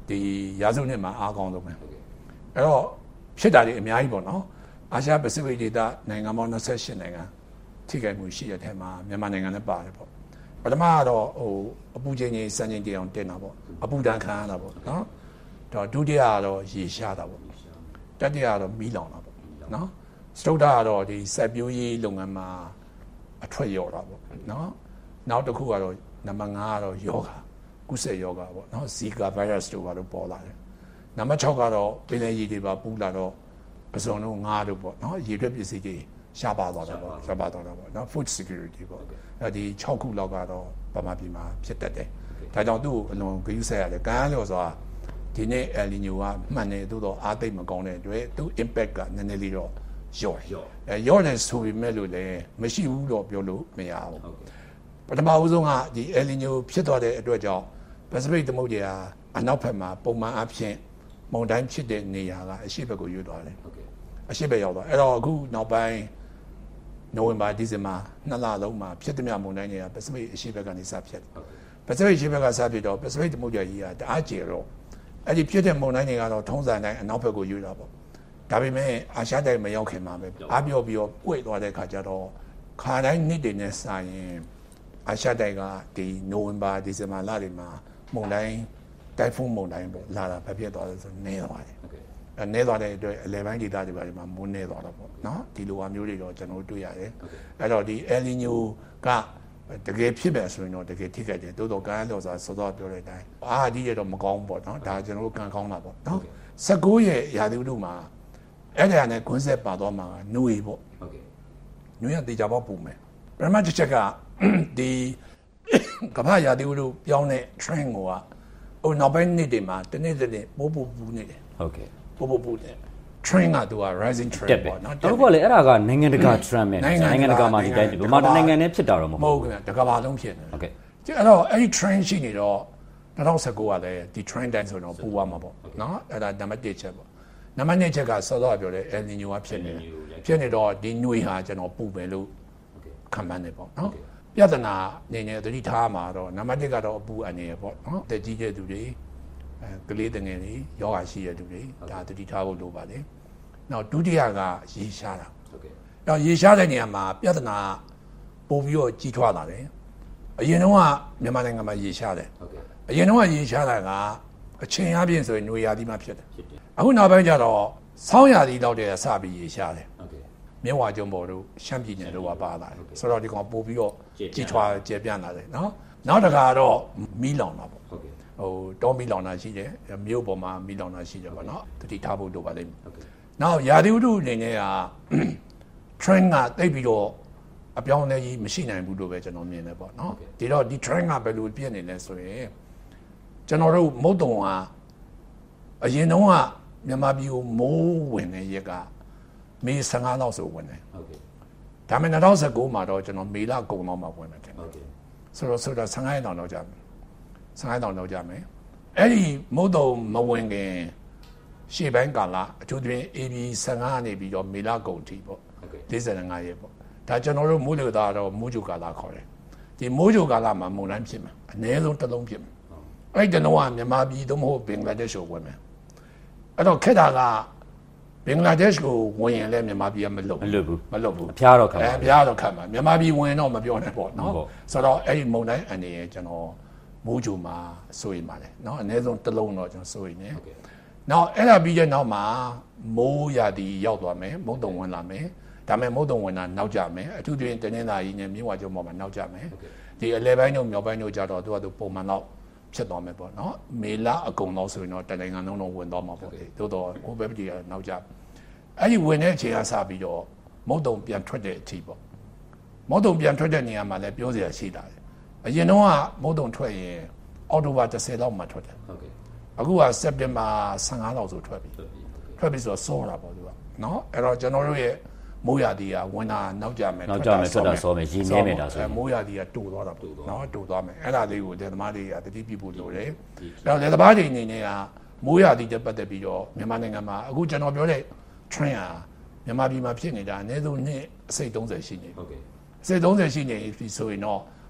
ဒီရာစုနှစ်မှာအားကောင်းဆုံးပဲအဲ့တော့ဖြစ်တာတွေအများကြီးပေါ့နော်အာရှပစိဖိတ်ဒေသနိုင်ငံပေါင်း၂၈နိုင်ငံထိခိုက်မှုရှိတဲ့ထဲမှာမြန်မာနိုင်ငံလည်းပါတယ်ပေါ့ပထမကတော့ဟိုအပူချိန်ကြီးစံချိန်ကြီးအောင်တင်တာပေါ့အပူဒဏ်ခံရတာပေါ့နော်တော့ဒုတိယကတော့ရေရှားတာပေါ့တတိယကတော့မီးလောင်တာပေါ့နော်စတုတ္ထကတော့ဒီစိုက်ပျိုးရေးလုပ်ငန်းမှာအထွက်ရောတာပေါ့နော်နောက်တစ်ခုကတော့နံပါတ်၅ကတော့ယောဂကုသယောဂပေါ့နော်ဇီကာဗိုင်းရပ်စ်တို့ကတော့ပေါ်လာတယ်နံပါတ်၆ကတော့ပင်လယ်ရေတွေပါပူလာတော့ပစုံတို့ငါးတို့ပေါ့နော်ရေထွက်ပစ္စည်းတွေရှားပါသွားတာပေါ့ရှားပါသွားတာပေါ့နော် food security ပေါ့အဲဒီ၆ခုလောက်ကတော့ပမာပြည်မှာဖြစ်တတ်တယ်ဒါကြောင့်သူ့အလွန်ဂရုစိုက်ရတယ်ကမ်းလို့ဆိုတာဒီနေ့အယ်လီညိုကမှန်တယ်သို့တော့အားသိမ့်မကောင်းတဲ့အတွက်သူ့ impact ကနည်းနည်းလေးတော့ရော့အဲရော့နေဆိုပေမဲ့လို့လည်းမရှိဘူးတော့ပြောလို့မရဘူးပထမဦးဆုံးကဒီအယ်လီညိုဖြစ်သွားတဲ့အတွက်ကြောင့်ပစိဖိတ်သမုဒ္ဒရာအနောက်ဘက်မှာပုံမှန်အဖြစ်မုန်တိုင်းဖြစ်တဲ့နေရာကအရှေ့ဘက်ကိုရွေ့သွားတယ်အရှေ့ဘက်ရောက်သွားအဲ့တော့အခုနောက်ပိုင်းနိုဝင်ဘာဒီဇင်ဘာနှစ်လလုံးမှာဖြစ်တဲ့မြမုန်တိုင်းတွေကပစိဖိတ်အရှေ့ဘက်ကနေစဖြစ်တယ်ပစိဖိတ်အရှေ့ဘက်ကစဖြစ်တော့ပစိဖိတ်သမုဒ္ဒရာကြီးကတအားကျယ်တော့အဲ့ဒီဖြစ်တဲ့မုန်တိုင်းတွေကတော့ထုံးစံတိုင်းအနောက်ဘက်ကိုရွေ့တာပေါ့ဒါပေမဲ့အာရှတိုက်မရောက်ခင်မှာပဲအားပြောပြီးတော့ပွေ့သွားတဲ့ခါကျတော့ခါတိုင်းနှစ်တွေနဲ့စာရင်အာရှတိုက်ကဒီနိုဝင်ဘာဒီဇင်ဘာလတွေမှာမုန်တိုင်းတိုင်ဖုန်းမုန်တိုင်းပေါ့လာတာဖြစ်သွားတယ်ဆိုနေသွားတယ်အဲနေသွားတဲ့အတွက်အလဲပိုင်းဒေသတွေဘာတွေမှာမွန်းနေသွားတော့ပေါ့နော်ဒီလိုအမျိုးတွေတော့ကျွန်တော်တို့တွေ့ရတယ်အဲ့တော့ဒီအယ်လီညိုကတကယ်ဖြစ်မယ်ဆိုရင်တော့တကယ်ထိခိုက်တယ်တိုးတော့ကမ်းလို့ဆိုတာစောစောပြောတဲ့အတိုင်းအာဒီရတော့မကောင်းဘူးပေါ့နော်ဒါကျွန်တော်တို့ကံကောင်းတာပေါ့နော်၁၉ရဲ့ရာသီဥတုမှာအဲ့ဒါနဲ့ကွန်းဆက်ပါတော့မှာနွေပေါ့ဟုတ်ကဲ့နွေရတေချာပေါ့ပူမယ်ပထမတစ်ချက်ကဒီကမ္ဘာရာသီဥတုပြောင်းတဲ့ trend ကိုကဟိုနောက်ပိုင်းနှစ်တွေမှာတနေ့တနေ့ပိုးပိုးပူနေတယ်ဟုတ်ကဲ့ပိုးပိုးပူတယ် trend ကသူက rising trend ပေါ့နော်တော့ဘာလဲအဲ့ဒါကနိုင်ငံတကာ trend ပဲနိုင်ငံတကာမှာဒီတိုင်းဗမာနိုင်ငံနဲ့ဖြစ်တာတော့မဟုတ်ဘူးမဟုတ်ဘူးတကဘာလုံးဖြစ်နေဟုတ်ကဲ့အဲ့တော့အဲ့ဒီ trend ရှိနေတော့၂၀၁၉ကလည်းဒီ trend တိုင်းဆိုတော့ပူသွားမှာပေါ့နော်အဲ့ဒါနံပါတ်၁ချက်ပေါ့နံပါတ်၂ချက်ကစောစောပြောတဲ့ El Niño ကဖြစ်နေတယ်ဖြစ်နေတော့ဒီຫນွေဟာကျွန်တော်ပူမယ်လို့ခံမှန်းနေပေါ့နော်ပြဿနာနေနေသတိထားမှာတော့နံပါတ်၁ကတော့အပူအနေရပေါ့နော်တက်ကြီးတဲ့သူတွေအဲကလေးတငယ်တွေယောဂရှိတဲ့သူတွေဒါသတိထားဖို့လိုပါတယ်နောက်ဒုတိယကရေရှားတာဟုတ်ကဲ့နောက်ရေရှားတဲ့နေရာမှာပြဿနာပို့ပြီးတော့ကြီးထွားလာတယ်အရင်တော့ကမြန်မာနိုင်ငံမှာရေရှားတယ်ဟုတ်ကဲ့အရင်တော့ကရေရှားတာကအချိန်အပြင်ဆိုရင်ຫນွေရာသီမှာဖြစ်တယ်အခုနောက်ပိုင်းကျတော့ဆောင်းရာသီလောက်တည်းစပြီးရေရှားတယ်ဟုတ်ကဲ့မြဝကျုံပေါ်တို့ရှမ်းပြည်နယ်တို့ကပါလာတယ်ဆိုတော့ဒီကောင်ပို့ပြီးတော့ကြီးထွားကျေပြန့်လာတယ်နော်နောက်တစ်ခါတော့မီးလောင်တာပေါ့ဟုတ်ကဲ့ဟိုတောမီးလောင်တာရှိတယ်မြို့ပေါ်မှာမီးလောင်တာရှိတယ်ပေါ့နော်တတိထားဖို့လိုပါလိမ့်မယ်ဟုတ်ကဲ့နောက်ရာသီဥတုအနေနဲ့က trend ကတိတ်ပြီးတော့အပြောင်းအလဲကြီးမရှိနိုင်ဘူးလို့ပဲကျွန်တော်မြင်တယ်ပေါ့နော်ဒီတော့ဒီ trend ကဘယ်လိုပြည့်နေလဲဆိုရင်ကျွန်တော်တို့မုတ်တုံကအရင်တုန်းကမြန်မာပြည်ကိုမိုးဝင်တဲ့ရက်ကမေ၁၅လောက်ဆိုဝင်တယ်ဟုတ်ကဲ့ဒါပေမဲ့၂၀၁၉မှာတော့ကျွန်တော်မေလကုန်တော့မှဝင်တယ်ဟုတ်ကဲ့ဆိုတော့ဆိုတော့၁၅ရက်တောင်တော့ကြာမယ်၁၅ရက်တောင်တော့ကြာမယ်အဲ့ဒီမုတ်တုံမဝင်ခင်ရှေ့ပိုင်းကာလအထူးသဖြင့် A B ၁၅နေပြီးတော့မေလကုန်ထိပေါ့၄၅ရက်ပေါ့ဒါကျွန်တော်တို့မိုးလေသားတော့မိုးကြိုကာလခေါ်တယ်ဒီမိုးကြိုကာလမှာမုန်တိုင်းဖြစ်မှာအနည်းဆုံးတစ်လုံးဖြစ်မှာအဲ့ဒီတော့မြန်မာပြည်သို့မဟုတ်ဘင်္ဂလားဒေ့ရှ်ကိုဝင်မယ်အဲ့တော့ခက်တာကဘင်္ဂလားဒေ့ရှ်ကိုဝင်ရင်လည်းမြန်မာပြည်ကမလွတ်မလွတ်ဘူးမလွတ်ဘူးအဖျားတော့ခက်ပါအဖျားတော့ခက်ပါမြန်မာပြည်ဝင်တော့မပြောနဲ့ပေါ့နော်ဆိုတော့အဲ့ဒီမုန်တိုင်းအနေနဲ့ကျွန်တော်မိုးကြိုမှာစိုးရိမ်ပါတယ်နော်အနည်းဆုံးတစ်လုံးတော့ကျွန်တော်စိုးရိမ်နေနောက်အဲ့ဒါပြီးတဲ့နောက်မှာမိုးရာသီရောက်သွားမယ်မုတ်တုံဝင်လာမယ်ဒါမဲ့မုတ်တုံဝင်တာနောက်ကျမယ်အထူးသဖြင့်တနင်္လာရီနဲ့မြစ်ဝါကျုံပေါ်မှာနောက်ကျမယ်ဒီအလဲပိုင်းတို့မြောက်ပိုင်းတို့ကြတော့သူကသူပုံမှန်တော့ဖြစ်သွားမယ်ပေါ့နော်မေလအကုန်တော့ဆိုရင်တော့တနိုင်ငံလုံးတော့ဝင်သွားမှာပေါ့လေတိုးတော့ဟိုဘက်ပြည်ကနောက်ကျအဲ့ဒီဝင်တဲ့အချိန်ကစပြီးတော့မုတ်တုံပြန်ထွက်တဲ့အထိပေါ့မုတ်တုံပြန်ထွက်တဲ့နေရာမှာလည်းပြောစရာရှိတာတယ်အရင်တော့ကမုတ်တုံထွက်ရင်အောက်တိုဘာ၁၀လောက်မှထွက်တယ်ဟုတ်ကဲ့အခုကစက်တင်ဘာ၁၅လောက်ဆိုထွက်ပြီထွက်ပြီဆိုတော့စောတာပေါ့သူကနော်အဲ့တော့ကျွန်တော်တို့ရဲ့မိုးရာသီကဝင်တာနောက်ကျမယ်နောက်ကျမယ်ထွက်တာစောမယ်ရင်းနေမယ်ဒါဆိုရင်မိုးရာသီကတူသွားတာပေါ့နော်တူသွားမယ်အဲ့ဒါလေးကိုဒေသမားတွေကတတိပြဖို့လိုတယ်အဲ့တော့ဒေသမားတွေအနေနဲ့ကမိုးရာသီတက်ပတ်သက်ပြီးတော့မြန်မာနိုင်ငံမှာအခုကျွန်တော်ပြောတဲ့ trend ဟာမြန်မာပြည်မှာဖြစ်နေတာအနည်းဆုံးနှစ်အစိတ်၃၀ရှိနေဟုတ်ကဲ့အစိတ်၃၀ရှိနေပြီဆိုရင်တော့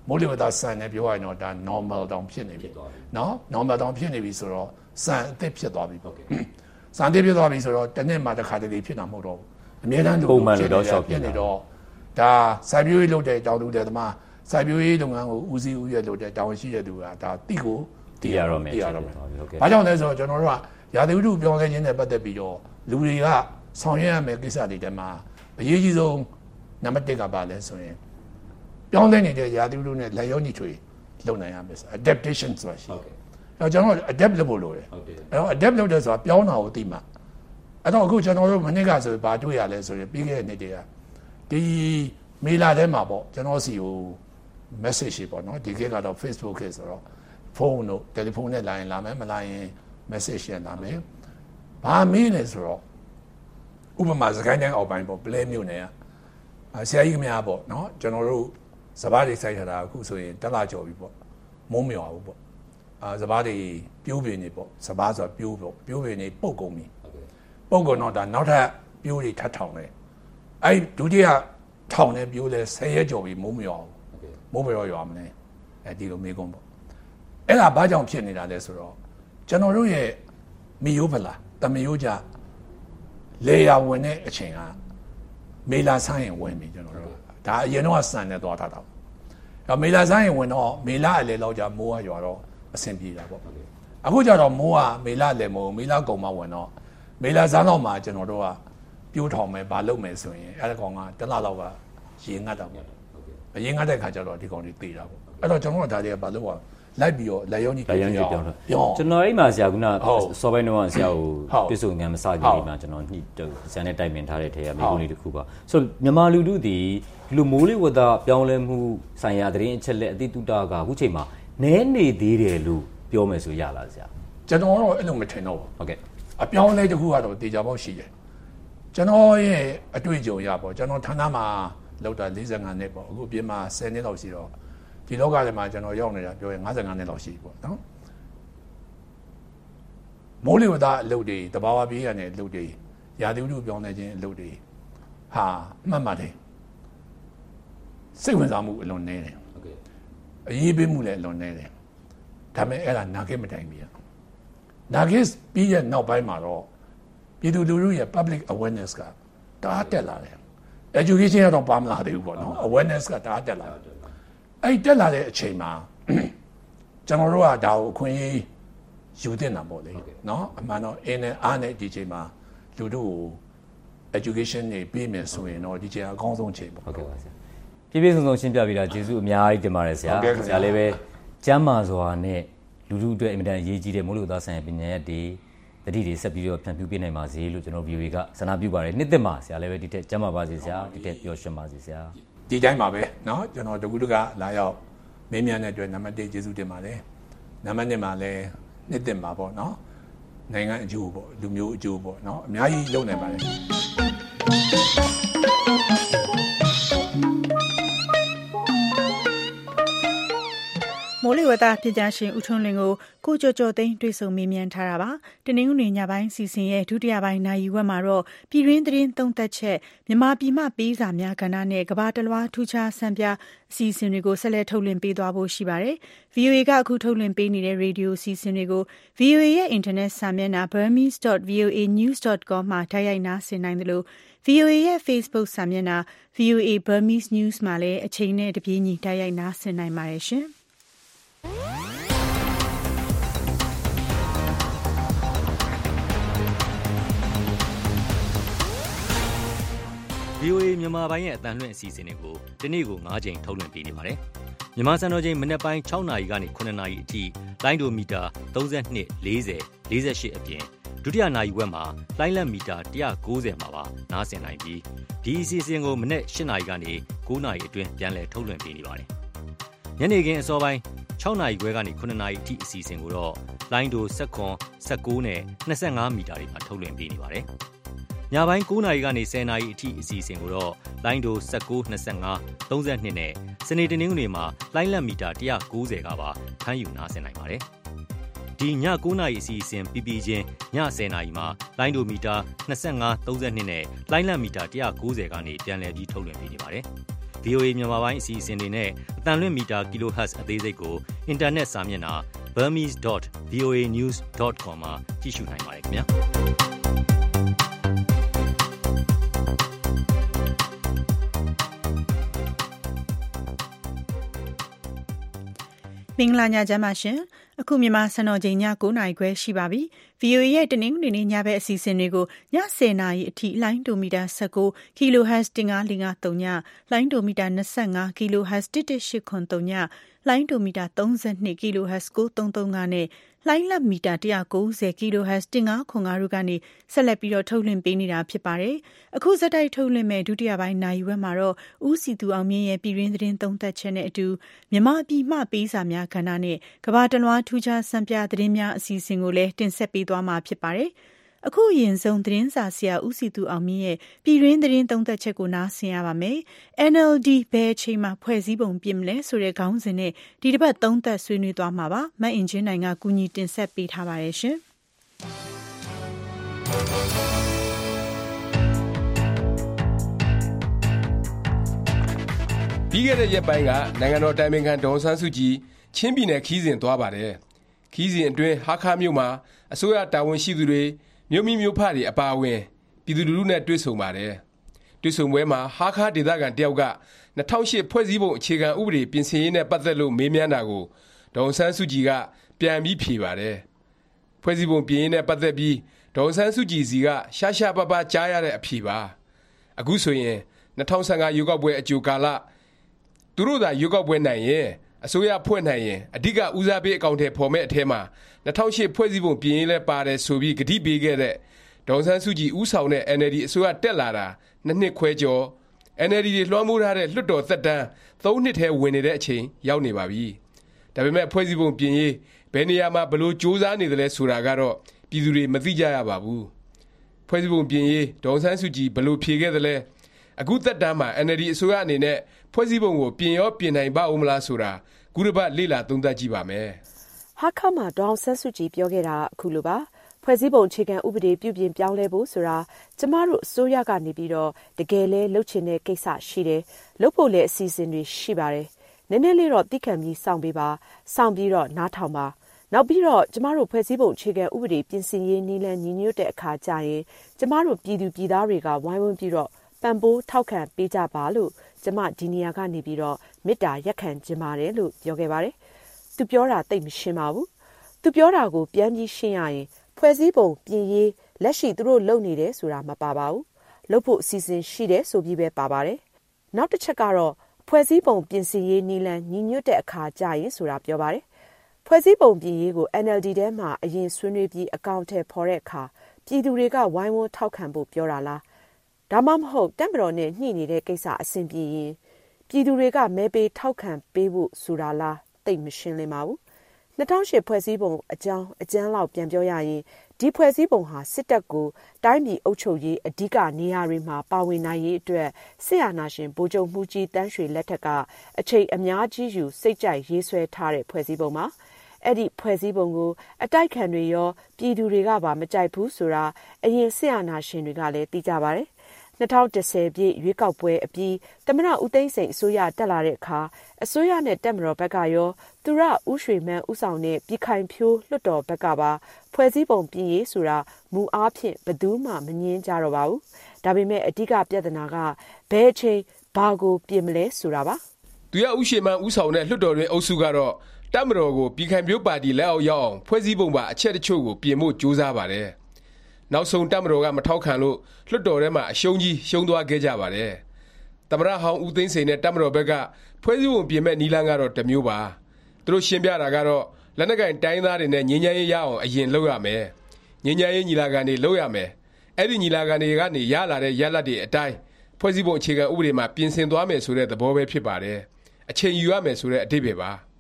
မိုးလေဝသစံနဲ့ပြောရရင်တော့ဒါ normal တောင်ဖြစ်နေပြီနော် normal တောင်ဖြစ်နေပြီဆိုတော့စံအသစ်ဖြစ်သွားပြီပေါ့စံအသစ်ဖြစ်သွားပြီဆိုတော့တစ်နှစ်မှတစ်ခါတလေဖြစ်တာမဟုတ်တော့ဘူးအများတန်းပုံမှန်လို့တော့ရှော့ဖြစ်နေတော့ဒါစိုက်ပျိုးရေးလုပ်တဲ့တောင်သူတဲ့သမားစိုက်ပျိုးရေးလုပ်ငန်းကိုဦးစီးဦးရွက်လုပ်တဲ့တာဝန်ရှိတဲ့သူကဒါတိကိုတည်ရတော့မယ်တည်ရတော့မယ်ဘာကြောင့်လဲဆိုတော့ကျွန်တော်တို့ကရာသီဥတုပြောင်းလဲခြင်းနဲ့ပတ်သက်ပြီးတော့လူတွေကဆောင်ရွက်ရမယ့်ကိစ္စတွေတည်းမှာအရေးကြီးဆုံးနံပါတ်တစ်ကပါလဲဆိုရင်ပြောင်းလဲနေတဲ့ရာသီဥတုနဲ့လက်ရောညှိထွေလုပ်နိုင်ရမယ်ဆို adaptation ဆိုတာရှိတယ်အဲကျွန်တော် adapt လုပ်ဖို့လိုတယ်အဲတော့ adapt လုပ်တဲ့ဆိုတာပြောင်းတာကိုသိမှအဲ့တော့အခုကျွန်တော်တို့မနေ့ကဆိုဘာတွေ့ရလဲဆိုရင်ပြီးခဲ့တဲ့နေ့တည်းကဒီမေလာထဲမှာပေါ့ကျွန်တော်စီကို message ရှိပေါ့နော်ဒီခေတ်ကတော့ Facebook ခေတ်ဆိုတော့ဖုန်းတို့တယ်လီဖုန်းနဲ့လာရင်လာမယ်မလာရင် message ရလာမယ်ဘာမေးလဲဆိုတော့ဥပမာစကိုင်းတိုင်းအောက်ပိုင်းပေါ့ပလဲမြို့နယ်ကဆရာကြီးခင်ဗျားပေါ့နော်ကျွန်တော်တို့စပားတွေစိုက်ထားတာအခုဆိုရင်တက်လာကြော်ပြီပေါ့မုံးမြော်ဘူးပေါ့အာစပားတွေပြိုးပင်နေပေါ့စပားဆိုတာပြိုးပေါ့ပြိုးပင်နေပုတ်ကုန်ပြီပုတ်ကုန်တော့ဒါနောက်ထပ်ပြိုးတွေထပ်ထောင်တယ်အဲ့ဒုတိယထောင်နေပြိုးလဲဆယ်ရက်ကြော်ပြီမုံးမြော်မုံးမြော်ရွာမလဲအဲ့ဒီလိုမေးကုန်ပေါ့အဲ့ဒါဘာကြောင့်ဖြစ်နေတာလဲဆိုတော့ကျွန်တော်တို့ရဲ့မီယိုဗလာတမယိုးကြလေယာဝင်တဲ့အချိန်ကမေလာဆိုင်ရင်ဝင်ပြီကျွန်တော်တို့ဒါအရင်တော့စံနေသွားတာတော့အဲ့မေလာဆိုင်ရင်ဝင်တော့မေလာအလေလောက်ကြမိုးကရွာတော့အဆင်ပြေတာပေါ့အခုကျတော့မိုးကမေလာလေမိုးမေလာကုံမဝင်တော့မေလာစမ်းတော့မှကျွန်တော်တို့ကပြိုးထောင်မယ်ဗာလုပ်မယ်ဆိုရင်အဲ့ဒါကောင်ကတလလောက်ကရေငတ်တာပေါ့အရင်ငတ်တဲ့ခါကျတော့ဒီကောင်တွေတေးတာပေါ့အဲ့တော့ကျွန်တော်တို့ဒါတွေကဗာလုပ်အောင်လိုက်ပြီးတော့လက်ရောကြီးပြောင်းပြောင်းတော့ကျွန်တော်အဲ့မှာဆရာကစောပိုင်းတော့ဆရာကိုပြစ်စုံငံမစကြည့်မှာကျွန်တော်ညှိဆရာနဲ့တိုက်ပင်ထားတဲ့ထဲကမိကုန်းလေးတစ်ခုပါဆိုမြန်မာလူထုဒီလူမိုးလေဝသပြောင်းလဲမှုဆိုင်ရာသတင်းအချက်လက်အသိတုတကအခုချိန်မှာနည်းနေသေးတယ်လို့ပြောမယ်ဆိုရလားဆရာကျွန်တော်တော့အဲ့လိုမထင်တော့ဘူးဟုတ်ကဲ့အပြောင်းလဲတစ်ခုကတော့တေချာပေါက်ရှိတယ်ကျွန်တော်ရဲ့အတွေ့အကြုံရပေါ့ကျွန်တော်ဌာနမှာလောက်တာ၄၅နှစ်ပေါ့အခုပြင်မှာ၁၀နှစ်လောက်ရှိတော့ဒီလောကထဲမှာကျွန်တော်ရောက်နေတာပြောရင်၅၅နှစ်လောက်ရှိပြီပေါ့နော်မိုးလေဝသအလုပ်တွေတဘာဝပြေးရတဲ့အလုပ်တွေရာသီဥတုပြောင်းလဲခြင်းအလုပ်တွေဟာမှတ်မှတ်တယ်စိတ်ဝင်စားမှုအလွန်နည်းတယ်ဟုတ်ကဲ့အရေးပေးမှုလည်းအလွန်နည်းတယ်ဒါပေမဲ့အဲ့ဒါနာဂစ်မတိုင်ပြီနာဂစ်ပြီးရဲ့နောက်ပိုင်းမှာတော့ပြည်သူလူထုရဲ့ public awareness ကတအားတက်လာတယ် education ကတော့ပါမလာသေးဘူးပေါ့နော် awareness ကတအားတက်လာတယ်အဲ့တက်လာတဲ့အချိန်မှာကျွန်တော်တို့ကဒါကိုအခွင့်အရေးယူတင်တာပေါ့လေနော်အမှန်တော့အင်းနဲ့အားနဲ့ဒီချိန်မှာလူတို့ကို education တွေပေးမယ်ဆိုရင်တော့ဒီချိန်အကောင်းဆုံးချိန်ပေါ့ဟုတ်ကဲ့ပါဆရာပြည့်ပြည့်စုံစုံရှင်းပြပေးတာကျေးဇူးအများကြီးတင်ပါတယ်ဆရာဆရာလည်းပဲကျမ်းမာစွာနဲ့လူလူအတွက်အင်မတန်အရေးကြီးတဲ့မိုးလေဝသဆိုင်ရာပညာရပ်တွေတတိတွေဆက်ပြီးတော့ဖြန့်ဖြူးပေးနိုင်ပါစေလို့ကျွန်တော် view ကဆန္ဒပြုပါတယ်နှစ်သက်မှာဆရာလည်းပဲဒီထက်ကျမ်းမာပါစေဆရာဒီထက်ပျော်ရွှင်ပါစေဆရာဒီတိုင်းပါပဲเนาะကျွန်တော်တကူတကလာရောက်မင်းမြန်တဲ့အတွက်နံပါတ်၁ကျေးဇူးတင်ပါတယ်နံပါတ်၂မှာလည်းနှစ်သက်ပါပေါ့เนาะနိုင်ငံအကျိုးပေါ့လူမျိုးအကျိုးပေါ့เนาะအများကြီးလုပ်နိုင်ပါတယ်မိုးလေဝသပညာရှင်ဦးထွန်းလွင်ကိုကိုကျော်ကျော်သိန်းတွေ့ဆုံမေးမြန်းထားတာပါတနင်္ဂနွေညပိုင်းစီစဉ်ရဲ့ဒုတိယပိုင်းနိုင်ယူဝက်မှာတော့ပြည်တွင်းသတင်းသုံးသပ်ချက်မြန်မာပြည်မှပေးစာများကဏ္ဍနဲ့ကမ္ဘာတလွှားထူးခြားဆန်းပြအစီအစဉ်တွေကိုဆက်လက်ထုတ်လွှင့်ပေးသွားဖို့ရှိပါတယ် ဗွီအိုအေ ကအခုထုတ်လွှင့်ပေးနေတဲ့ရေဒီယိုအစီအစဉ်တွေကို ဗွီအိုအေ ရဲ့အင်တာနက်စာမျက်နှာ burmese dot v o a news dot com မှာတိုက်ရိုက်နားဆင်နိုင်တယ်လို့ ဗွီအိုအေ ရဲ့ Facebook စာမျက်နှာ ဗွီအိုအေ Burmese News မှာလည်းအချိန်နဲ့တပြေးညီတိုက်ရိုက်နားဆင်နိုင်ပါတယ်ရှင်ဗွီအိုအေမြန်မာပိုင်းရဲ့အသံလွှင့်အစီအစဉ်တွေကိုဒီနေ့ကို၅ချိန်ထုတ်လွှင့်ပေးနေပါတယ်။မြန်မာစံတော်ချိန်မနက်ပိုင်း၆နာရီကနေ၇နာရီအထိလိုင်းဒိုမီတာ၃၂ ၄၀ ၄၈အပြင်ဒုတိယနာရီဝက်မှာလိုင်းလက်မီတာ၁၉၀မှာပါနားဆင်နိုင်ပြီးဒီအစီအစဉ်ကိုမနက်၈နာရီကနေ၉နာရီအတွင်းပြန်လည်ထုတ်လွှင့်ပေးနေပါတယ်။ညနေခင်းအစောပိုင်း၆နာရီခွဲကနေ၇နာရီအထိအစီအစဉ်ကိုတော့လိုင်းဒို၁၇ ၁၉နဲ့၂၅မီတာတွေမှာထုတ်လွှင့်ပေးနေပါတယ်။ညပိုင်း၉နာရီကနေ၁၀နာရီအထိအစီအစဉ်ကိုတော့လိုင်းဒို၁၉ ၂၅ ၃၂နဲ့စနေတနင်္ဂနွေမှာလိုင်းလက်မီတာ၁၉၀ကပါဖမ်းယူနားဆင်နိုင်ပါတယ်။ဒီည၉နာရီအစီအစဉ်ပြီးပြီးချင်းည၁၀နာရီမှာလိုင်းဒိုမီတာ၂၅ ၃၂နဲ့လိုင်းလက်မီတာ၁၉၀ကနေပြန်လည်ပြီးထုတ်လွှင့်ပေးနေပါတယ်။ဗီအိုအေ မြန်မာပိုင်းအစီအစဉ်တွေနဲ့အသံလွှင့်မီတာ kilohertz အသေးစိတ်ကိုအင်တာနက်စာမျက်နှာ burmese dot v o a news dot com မှာကြည့်ရှုနိုင်ပါတယ်ခင်ဗျာမင်္ဂလာညချမ်းပါရှင်အခုမြန်မာစံတော်ချိန်ည9:00နာရီခွဲရှိပါပြီ ဗီအိုအေ ရဲ့တနင်္ဂနွေနေ့ညဘက်အစီအစဉ်တွေကိုည10:00နာရီအထိလိုင်းဒိုမီတာ19 kilohertz တစ်ငါးလေးငါးသုံးညလိုင်းဒိုမီတာ25 kilohertz တစ်တစ်ရှစ်ခွန်သုံးညလိုင်းဒိုမီတာ32 kilohertz ကိုသုံးသုံးငါနဲ့လိုင်းလက်မီတာone hundred ninety kilohertz တစ်ငါးခွန်ငါတို့ကနေဆက်လက်ပြီးတော့ထုတ်လွှင့်ပေးနေတာဖြစ်ပါတယ်အခုစက်တိုက်ထုတ်လွှင့်မဲ့ဒုတိယပိုင်းနိုင်ဝက်မှာတော့ဦးစီသူအောင်မြင့်ရဲ့ပြည်ရင်းသတင်းသုံးသပ်ချက်နဲ့အတူမြန်မာပြည်မှပေးစာများကဏ္ဍနဲ့ကမ္ဘာတလွှားထူးခြားစံပြသတင်းများအစီအစဉ်ကိုလည်းတင်ဆက်ပေးသွားမှာဖြစ်ပါတယ်အခုအရင်ဆုံးသတင်းစာဆရာဦးစီသူအောင်မြင့်ရဲ့ပြည်ရင်းသတင်းသုံးသပ်ချက်ကိုနားဆင်ရပါမယ် N L D ဘယ်အချိန်မှဖွဲ့စည်းပုံပြင်မလဲဆိုတဲ့ခေါင်းစဉ်နဲ့ဒီတစ်ပတ်သုံးသပ်ဆွေးနွေးသွားမှာပါမအင်ဂျင်နိုင်ကကူညီတင်ဆက်ပေးထားပါတယ်ရှင်ပြီးခဲ့တဲ့ရက်ပိုင်းကနိုင်ငံတော်တိုင်ပင်ခံဒေါ်အောင်ဆန်းစုကြည်ချင်းပြည်နယ်ခီးစဉ်သွားပါတယ်ခီးစဉ်အတွင်းဟားခါးမြို့မှာအစိုးရတာဝန်ရှိသူတွေမြို့မိမြို့ဖတွေအပါအဝင်ပြည်သူလူထုနဲ့တွေ့ဆုံပါတယ်တွေ့ဆုံပွဲမှာဟားခါးဒေသခံတယောက်က၂၀၀၈ဖွဲ့စည်းပုံအခြေခံဥပဒေပြင်ဆင်ရေးနဲ့ပတ်သက်လို့မေးမြန်းတာကိုဒေါ်အောင်ဆန်းစုကြည်ကပြန်ပြီးဖြေပါတယ်ဖွဲ့စည်းပုံပြင်ရေးနဲ့ပတ်သက်ပြီးဒေါ်အောင်ဆန်းစုကြည်စီကရှားရှားပါးပါးကြားရတဲ့အဖြေပါအခုဆိုရင်၂၀၁၅ရွေးကောက်ပွဲအကြိုကာလသူတို့သာရွေးကောက်ပွဲနိုင်ရင်အစိုးရဖွဲ့နိုင်ရင်အဓိကဦးစားပေးအကောင့်ထဲပေါ်မဲ့အထဲမှာ၂၀၀၈ဖွဲ့စည်းပုံပြင်ရေးလဲပါတယ်ဆိုပြီးကတိပေးခဲ့တဲ့ဒေါ်အောင်ဆန်းစုကြည်ဦးဆောင်တဲ့ N L D အစိုးရတက်လာတာနှစ်နှစ်ခွဲကျော် N L D တွေလွှမ်းမိုးထားတဲ့လွှတ်တော်သက်တမ်းသုံးနှစ်ထဲဝင်နေတဲ့အချိန်ရောက်နေပါပြီဒါပေမဲ့ဖွဲ့စည်းပုံပြင်ရေးဘယ်နေရာမှာဘလို့စူးစမ်းနေတယ်လဲဆိုတာကတော့ပြည်သူတွေမသိကြရပါဘူးဖွဲ့စည်းပုံပြင်ရေးဒေါ်အောင်ဆန်းစုကြည်ဘလို့ဖြေခဲ့တယ်လဲအခုသက်တမ်းမှာ N L D အစိုးရအနေနဲ့ဖွဲ့စည်းပုံကိုပြင်ရောပြင်နိုင်ပါဦးမလားဆိုတာခုတစ်ပတ်လေ့လာသုံးသပ်ကြည့်ပါမယ်ဟာခါမှာဒေါအောင်ဆန်းစုကြည်ပြောခဲ့တာအခုလိုပါဖွဲ့စည်းပုံအခြေခံဥပဒေပြုပြင်ပြောင်းလဲဖို့ဆိုတာကျမတို့အစိုးရကနေပြီးတော့တကယ်လဲလှုပ်ချင်တဲ့ကိစ္စရှိတယ်လှုပ်ဖို့လည်းအစီအစဉ်တွေရှိပါတယ်နည်းနည်းလေးတော့သိခံပြီးစောင့်ပေးပါစောင့်ပြီးတော့နားထောင်ပါနောက်ပြီးတော့ကျမတို့ဖွဲ့စည်းပုံအခြေခံဥပဒေပြင်ဆင်ရေးနည်းလမ်းညီညွတ်တဲ့အခါကျရင်ကျမတို့ပြည်သူပြည်သားတွေကဝိုင်းဝန်းပြီးတော့ပံ့ပိုးထောက်ခံပေးကြပါလို့ကျမဒီနေရာကနေပြီးတော့မေတ္တာရက်ခံခြင်းပါတယ်လို့ပြောခဲ့ပါတယ်သူပြောတာတိတ်မရှင်းပါဘူးသူပြောတာကိုပြန်ပြီးရှင်းရရင်ဖွဲ့စည်းပုံပြင်ရေးလက်ရှိသူတို့လုပ်နေတယ်ဆိုတာမပါပါဘူးလုပ်ဖို့အစီအစဉ်ရှိတယ်ဆိုပြီးပဲပါပါတယ်နောက်တစ်ချက်ကတော့ဖွဲ့စည်းပုံပြင်ဆင်ရေးနည်းလမ်းညီညွတ်တဲ့အခါကျရင်ဆိုတာပြောပါတယ်ဖွဲ့စည်းပုံပြင်ရေးကို N L D ထဲမှာအရင်ဆွေးနွေးပြီးအကောင့်ထဲပေါ်တဲ့အခါပြည်သူတွေကဝိုင်းဝန်းထောက်ခံဖို့ပြောတာလားဒါမှမဟုတ်တပ်မတော်နဲ့ညှိနေတဲ့ကိစ္စအဆင်ပြေရင်ပြည်သူတွေကမဲပေးထောက်ခံပေးဖို့ဆိုတာလားသိမရှင်းလင်းပါဘူး၂၀၀၈ဖွဲ့စည်းပုံအကြောင်းအကျဉ်းလောက်ပြန်ပြောရရင်ဒီဖွဲ့စည်းပုံဟာစစ်တပ်ကိုတိုင်းပြည်အုပ်ချုပ်ရေးအဓိကနေရာတွေမှာပါဝင်နိုင်ရေးအတွက်စစ်အာဏာရှင်ဗိုလ်ချုပ်မှုကြီးတန်းရွှေလက်ထက်ကအချိန်အများကြီးယူစိတ်ကြိုက်ရေးဆွဲထားတဲ့ဖွဲ့စည်းပုံမှာအဲ့ဒီဖွဲ့စည်းပုံကိုအတိုက်ခံတွေရောပြည်သူတွေကပါမကြိုက်ဘူးဆိုတာအရင်စစ်အာဏာရှင်တွေကလည်းသိကြပါတယ်၂၀၁၀ပြည့်ရွေးကောက်ပွဲအပြီးသမ္မတဦးသိန်းစိန်အစိုးရတက်လာတဲ့အခါအစိုးရနဲ့တပ်မတော်ဘက်ကရောသူရဦးရွှေမန်းဦးဆောင်တဲ့ပြည်ခိုင်ဖြိုးလွှတ်တော်ဘက်ကပါဖွဲ့စည်းပုံပြင်ရေးဆိုတာမူအားဖြင့်ဘယ်သူမှမငြင်းကြတော့ပါဘူးဒါပေမဲ့အဓိကပြဿနာကဘယ်အချိန်ဘာကိုပြင်မလဲဆိုတာပါသူရဦးရွှေမန်းဦးဆောင်တဲ့လွှတ်တော်တွင်အုပ်စုကတော့တပ်မတော်ကိုပြည်ခိုင်ဖြိုးပါတီလက်အောက်ရောက်အောင်ဖွဲ့စည်းပုံပါအချက်တချို့ကိုပြင်ဖို့ကြိုးစားပါတယ်နောက်ဆုံးတပ်မတော်ကမထောက်ခံလို့လွှတ်တော်ထဲမှာအရှုံးကြီးရှုံးသွားခဲ့ကြပါတယ်သမ္မတဟောင်းဦးသိန်းစိန်နဲ့တပ်မတော်ဘက်ကဖွဲ့စည်းပုံပြင်မဲ့နီလန်းကတော့တစ်မျိုးပါသူတို့ရှင်းပြတာကတော့လက်နက်ကင်တိုင်းသားတွေနဲ့ငြိမ်းချမ်းရေးရအောင်အရင်လုပ်ရမယ်ငြိမ်းချမ်းရေးညီလာခံတွေလုပ်ရမယ်အဲ့ဒီညီလာခံတွေကနေရလာတဲ့ရလဒ်တွေအတိုင်းဖွဲ့စည်းပုံအခြေခံဥပဒေမှာပြင်ဆင်သွားမယ်ဆိုတဲ့သဘောပဲဖြစ်ပါတယ်အချိန်ယူရမယ်ဆိုတဲ့အဓိပ္ပာယ်ပါ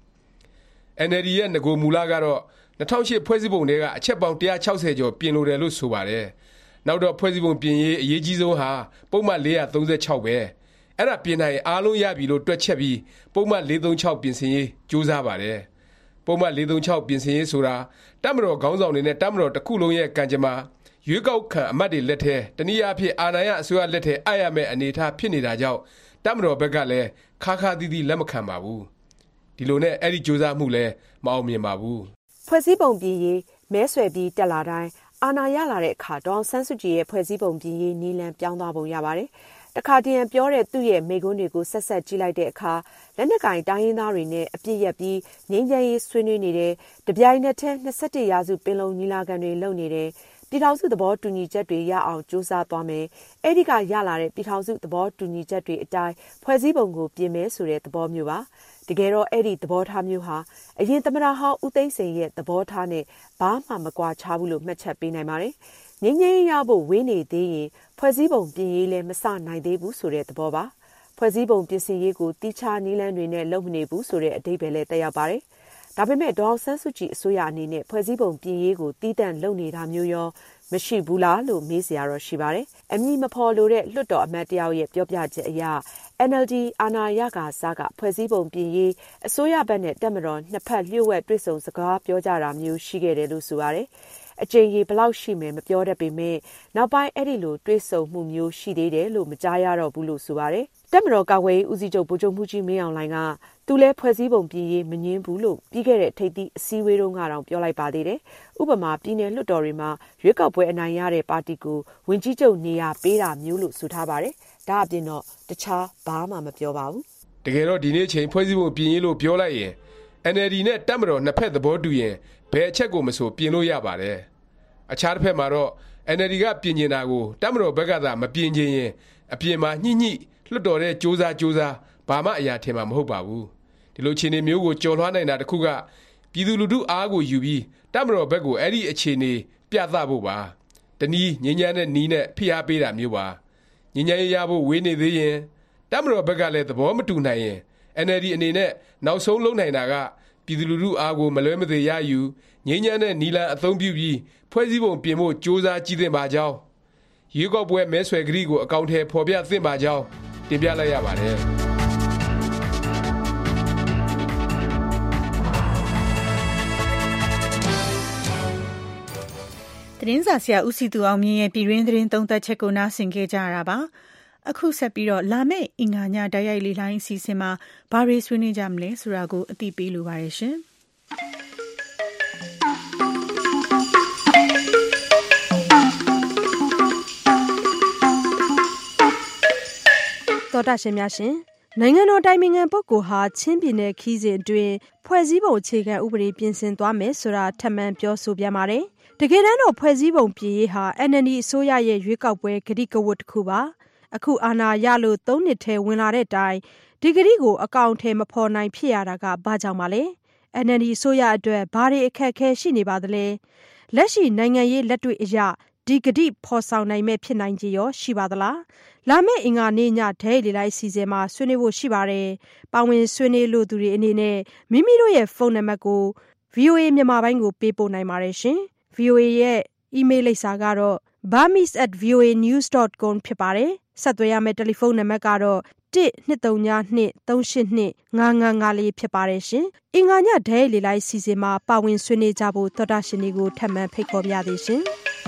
N L D ရဲ့ငကိုမူလကတော့၂၀၀၈ဖွဲ့စည်းပုံတွေကအချက်ပေါင်း၁၆၀ကျော်ပြင်လိုတယ်လို့ဆိုပါတယ်နောက်တော့ဖွဲ့စည်းပုံပြင်ရေးအရေးကြီးဆုံးဟာပုံမှန်၄၃၆ပဲအဲ့ဒါပြင်နိုင်အားလုံးရပြီလို့တွက်ချက်ပြီးပုံမှန်၄၃၆ပြင်ဆင်ရေးကြိုးစားပါတယ်ပုံမှန်၄၃၆ပြင်ဆင်ရေးဆိုတာတပ်မတော်ခေါင်းဆောင်တွေနဲ့တပ်မတော်တစ်ခုလုံးရဲ့ကံကြမ္မာရွေးကောက်ခံအမတ်တွေလက်ထဲတနည်းအားဖြင့်အာဏာရအစိုးရလက်ထဲအပ်ရမယ့်အနေအထားဖြစ်နေတာကြောင့်တပ်မတော်ဘက်ကလည်းခါခါသီးသီးလက်မခံပါဘူးဒီလိုနဲ့အဲ့ဒီကြိုးစားမှုလည်းမအောင်မြင်ပါဘူးဖွဲ့စည်းပုံပြင်ရေးမဲဆွယ်ပြီးတက်လာတိုင်းအာဏာရလာတဲ့အခါဒေါ်အောင်ဆန်းစုကြည်ရဲ့ဖွဲ့စည်းပုံပြင်ရေးနီလန်ပြောင်းသွားပုံရပါတယ်တခါတည်းပြောတဲ့သူ့ရဲ့မိကွန်းတွေကိုဆက်ဆက်ကြည့်လိုက်တဲ့အခါလက်နက်ကင်တိုင်းရင်းသားတွေနဲ့အပြစ်ရက်ပြီးငြိမ်းချမ်းရေးဆွေးနွေးနေတဲ့တပြိုင်နက်တည်းနှစ်၁၁ရာစုပင်လုံညီလာခံတွေလုပ်နေတဲ့ပြည်ထောင်စုသဘောတူညီချက်တွေရအောင်ကြိုးစားသွားမယ်အဲ့ဒီကရလာတဲ့ပြည်ထောင်စုသဘောတူညီချက်တွေအတိုင်းဖွဲ့စည်းပုံကိုပြင်မယ်ဆိုတဲ့သဘောမျိုးပါတကယ်တော့အဲ့ဒီသဘောထားမျိုးဟာအရင်သမ္မတဟောင်းဦးသိန်းစိန်ရဲ့သဘောထားနဲ့ဘာမှမကွာခြားဘူးလို့မှတ်ချက်ပေးနိုင်ပါတယ်ငြိမ်းချမ်းရေးရဖို့ဝေးနေသေးရင်ဖွဲ့စည်းပုံပြင်ရေးလည်းမစနိုင်သေးဘူးဆိုတဲ့သဘောပါဖွဲ့စည်းပုံပြင်ဆင်ရေးကိုတိကျနည်းလမ်းတွေနဲ့လုပ်မနေဘူးဆိုတဲ့အဓိပ္ပာယ်လည်းတက်ရောက်ပါတယ်ဒါပေမဲ့ဒေါ်အောင်ဆန်းစုကြည်အစိုးရအနေနဲ့ဖွဲ့စည်းပုံပြင်ရေးကိုတီးတန့်လုပ်နေတာမျိုးရောမရှိဘူးလားလို့မေးစရာတော့ရှိပါတယ်အမည်မဖော်လို့တဲ့လွှတ်တော်အမတ်တယောက်ရဲ့ပြောပြချက်အရ N L D အာဏာရကစားကဖွဲ့စည်းပုံပြင်ရေးအစိုးရဘက်နဲ့တပ်မတော်နှစ်ဖက်လျှို့ဝှက်တွေ့ဆုံစကားပြောကြတာမျိုးရှိခဲ့တယ်လို့ဆိုပါတယ်အကျဉ်းကြီးဘလောက်ရှိမယ်မပြောတတ်ပေမဲ့နောက်ပိုင်းအဲ့ဒီလိုတွေးဆုံမှုမျိုးရှိသေးတယ်လို့မကြားရတော့ဘူးလို့ဆိုပါတယ်တပ်မတော်ကာကွယ်ရေးဦးစီးချုပ်ဗိုလ်ချုပ်မှုကြီးမင်းအောင်လှိုင်ကသူလဲဖွဲ့စည်းပုံပြင်ရေးမငင်းဘူးလို့ပြီးခဲ့တဲ့ထိပ်သီးအစည်းအဝေးတုန်းကတော့ပြောလိုက်ပါသေးတယ်ဥပမာပြည်내လွှတ်တော်တွေမှာရွေးကောက်ပွဲအနိုင်ရတဲ့ပါတီကိုဝင်ကြီးချုပ်နေရာပေးတာမျိုးလို့ဆိုထားပါတယ်ဒါအပြင်တော့တခြားဘာမှမပြောပါဘူးတကယ်တော့ဒီနေ့ချိန်ဖွဲ့စည်းပုံပြင်ရေးလို့ပြောလိုက်ရင် N L D နဲ့တပ်မတော်နှစ်ဖက်သဘောတူရင်ဘယ်အချက်ကိုမဆိုပြင်လို့ရပါတယ်အခြားတစ်ဖက်မှာတော့ N L D ကပြင်ကျင်တာကိုတပ်မတော်ဘက်ကသာမပြင်ကျင်ရင်အပြင်မှာညှိညှိလွှတ်တော်တဲ့စူးစမ်းစူးစမ်းဘာမှအရာထင်မှာမဟုတ်ပါဘူးဒီလိုအခြေအနေမျိုးကိုကြော်လွှားနိုင်တာတစ်ခုကပြည်သူလူထုအားကိုယူပြီးတပ်မတော်ဘက်ကိုအဲ့ဒီအခြေအနေပြသဖို့ပါတနည်းငြိမ်းချမ်းတဲ့နီးနဲ့ဖိအားပေးတာမျိုးပါငြိမ်းချမ်းရေးရဖို့ဝေးနေသေးရင်တပ်မတော်ဘက်ကလည်းသဘောမတူနိုင်ရင် N L D အနေနဲ့နောက်ဆုံးလုံးနိုင်တာကပြည်သူလူထုအားကိုမလွဲမသွေရယူငြိမ်းချမ်းတဲ့နီလန်အသုံးပြုပြီးဖွဲ့စည်းပုံပြင်ဖို့စ조사ကြည့်သင့်ပါကြောင်းရွေးကောက်ပွဲမဲဆွယ်ကတိကိုအကောင့်ထဲဖော်ပြသင့်ပါကြောင်းတင်ပြလိုက်ရပါတယ်သတင်းစာဆရာဦးစီသူအောင်မြင့်ရဲ့ပြည်တွင်းသတင်းသုံးသပ်ချက်ကိုနားဆင်ခဲ့ကြရတာပါအခုဆက်ပြီးတော့လာမယ့်အင်္ဂါညတိုက်ရိုက်လေလိုင်းအစီအစဉ်မှာဘာတွေဆွေးနွေးကြမလဲဆိုတာကိုအသိပေးလိုပါတယ်ရှင်တော်တာရှင်များရှင်နိုင်ငံတော်တိုင်ပင်ခံပုဂ္ဂိုလ်ဟာချင်းပြည်နယ်ခီးစဉ်အတွင်းဖွဲ့စည်းပုံအခြေခံဥပဒေပြင်ဆင်သွားမယ်ဆိုတာထပ်မံပြောဆိုပြန်ပါတယ်တကယ်တမ်းတော့ဖွဲ့စည်းပုံပြင်ရေးဟာ N L D အစိုးရရဲ့ရွေးကောက်ပွဲကတိကဝတ်တစ်ခုပါအခုအာဏာရလို့သုံးနှစ်ထဲဝင်လာတဲ့တိုင်ဒီကတိကိုအကောင့်ထဲမဖော်နိုင်ဖြစ်ရတာကဘာကြောင့်ပါလဲ N L D အစိုးရအတွက်ဘာတွေအခက်အခဲရှိနေပါသလဲလက်ရှိနိုင်ငံရေးလက်တွေ့အရဒီကတိဖော်ဆောင်နိုင်မဲ့ဖြစ်နိုင်ကြရောရှိပါသလားလာမယ့်အင်္ဂါနေ့ညဒဲလေလိုက်စီစဉ်မှာဆွေးနွေးဖို့ရှိပါတယ်ပါဝင်ဆွေးနွေးလို့သူတွေအနေနဲ့မိမိတို့ရဲ့ဖုန်းနံပါတ်ကို V O A မြန်မာပိုင်းကိုပေးပို့နိုင်ပါတယ်ရှင် V O A ရဲ့ email လိပ်စာကတော့ burmese at v o a news dot com ဖြစ်ပါတယ်ဆက်သွယ်ရမယ့်တယ်လီဖုန်းနံပါတ်ကတော့one two three two three eight two five five fourဖြစ်ပါတယ်ရှင်အင်္ဂါညဒဲလေလိုက်စီစဉ်မှာပါဝင်ဆွေးနွေးကြဖို့သောတာရှင်တွေကိုထပ်မံဖိတ်ခေါ်ပါရသေးရှင်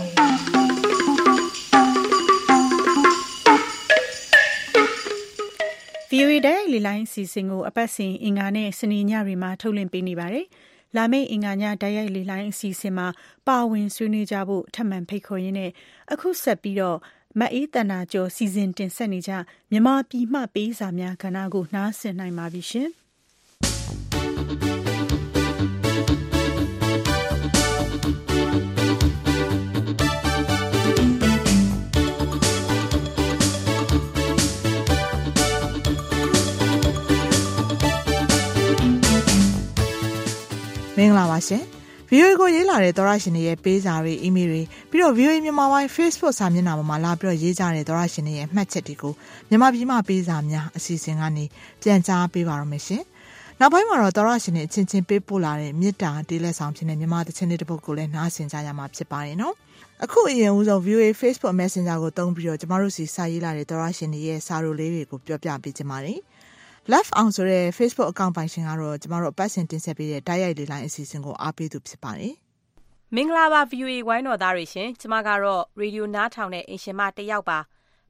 V O A တိုက်လေလိုင်းစီစဉ်ကိုအပတ်စဉ်အင်္ဂါနဲ့စနေညတွေမှာထုတ်လွှင့်ပေးနေပါတယ်။လာမယ့်အင်္ဂါညတိုက်ရိုက်လေလိုင်းအစီအစဉ်မှာပါဝင်ဆွေးနွေးကြဖို့ထပ်မံဖိတ်ခေါ်ရင်းနဲ့အခုဆက်ပြီးတော့မအေးတနာကျော်စီစဉ်တင်ဆက်နေကြမြန်မာပြည်မှပေးစာများကဏ္ဍကိုနားဆင်နိုင်ပါပြီရှင်။မင်္ဂလာပါရှင် V O A ကိုရေးလာတဲ့သောရရှင်တွေရဲ့ပေးစာတွေအီးမေးလ်တွေပြီးတော့ V O A မြန်မာပိုင်း Facebook စာမျက်နှာပေါ်မှာလာပြီးတော့ရေးကြတဲ့သောရရှင်တွေရဲ့မှတ်ချက်တွေကိုမြန်မာပြည်မှာပေးစာများအစီအစဉ်ကနေပြန်ကြားပေးပါရမယ်ရှင်နောက်ပိုင်းမှာတော့သောရရှင်တွေအချင်းချင်းပေးပို့လာတဲ့မေတ္တာတေးလက်ဆောင်ဖြစ်တဲ့မြန်မာသချင်းတွေတစ်ပုဒ်ကိုလည်းနားဆင်ကြရမှာဖြစ်ပါတယ်နော်အခုအရင်ဦးဆုံး V O A Facebook Messenger ကိုတုံးပြီးတော့ကျမတို့စီစာရေးလာတဲ့သောရရှင်တွေရဲ့စာရိုလေးတွေကိုပြောပြပေးကြပါမယ်Left အောင်ဆိုတဲ့ Facebook account ပိုင်ရှင်ကတော့ကျမတို့အပတ်စဉ်တင်ဆက်ပေးတဲ့တိုက်ရိုက်လေလိုင်းအစီအစဉ်ကိုအားပေးသူဖြစ်ပါတယ်။မင်္ဂလာပါ V O A ဝိုင်းတော်သားတွေရှင်။ကျမကတော့ရေဒီယိုနားထောင်တဲ့အင်ရှင်မတစ်ယောက်ပါ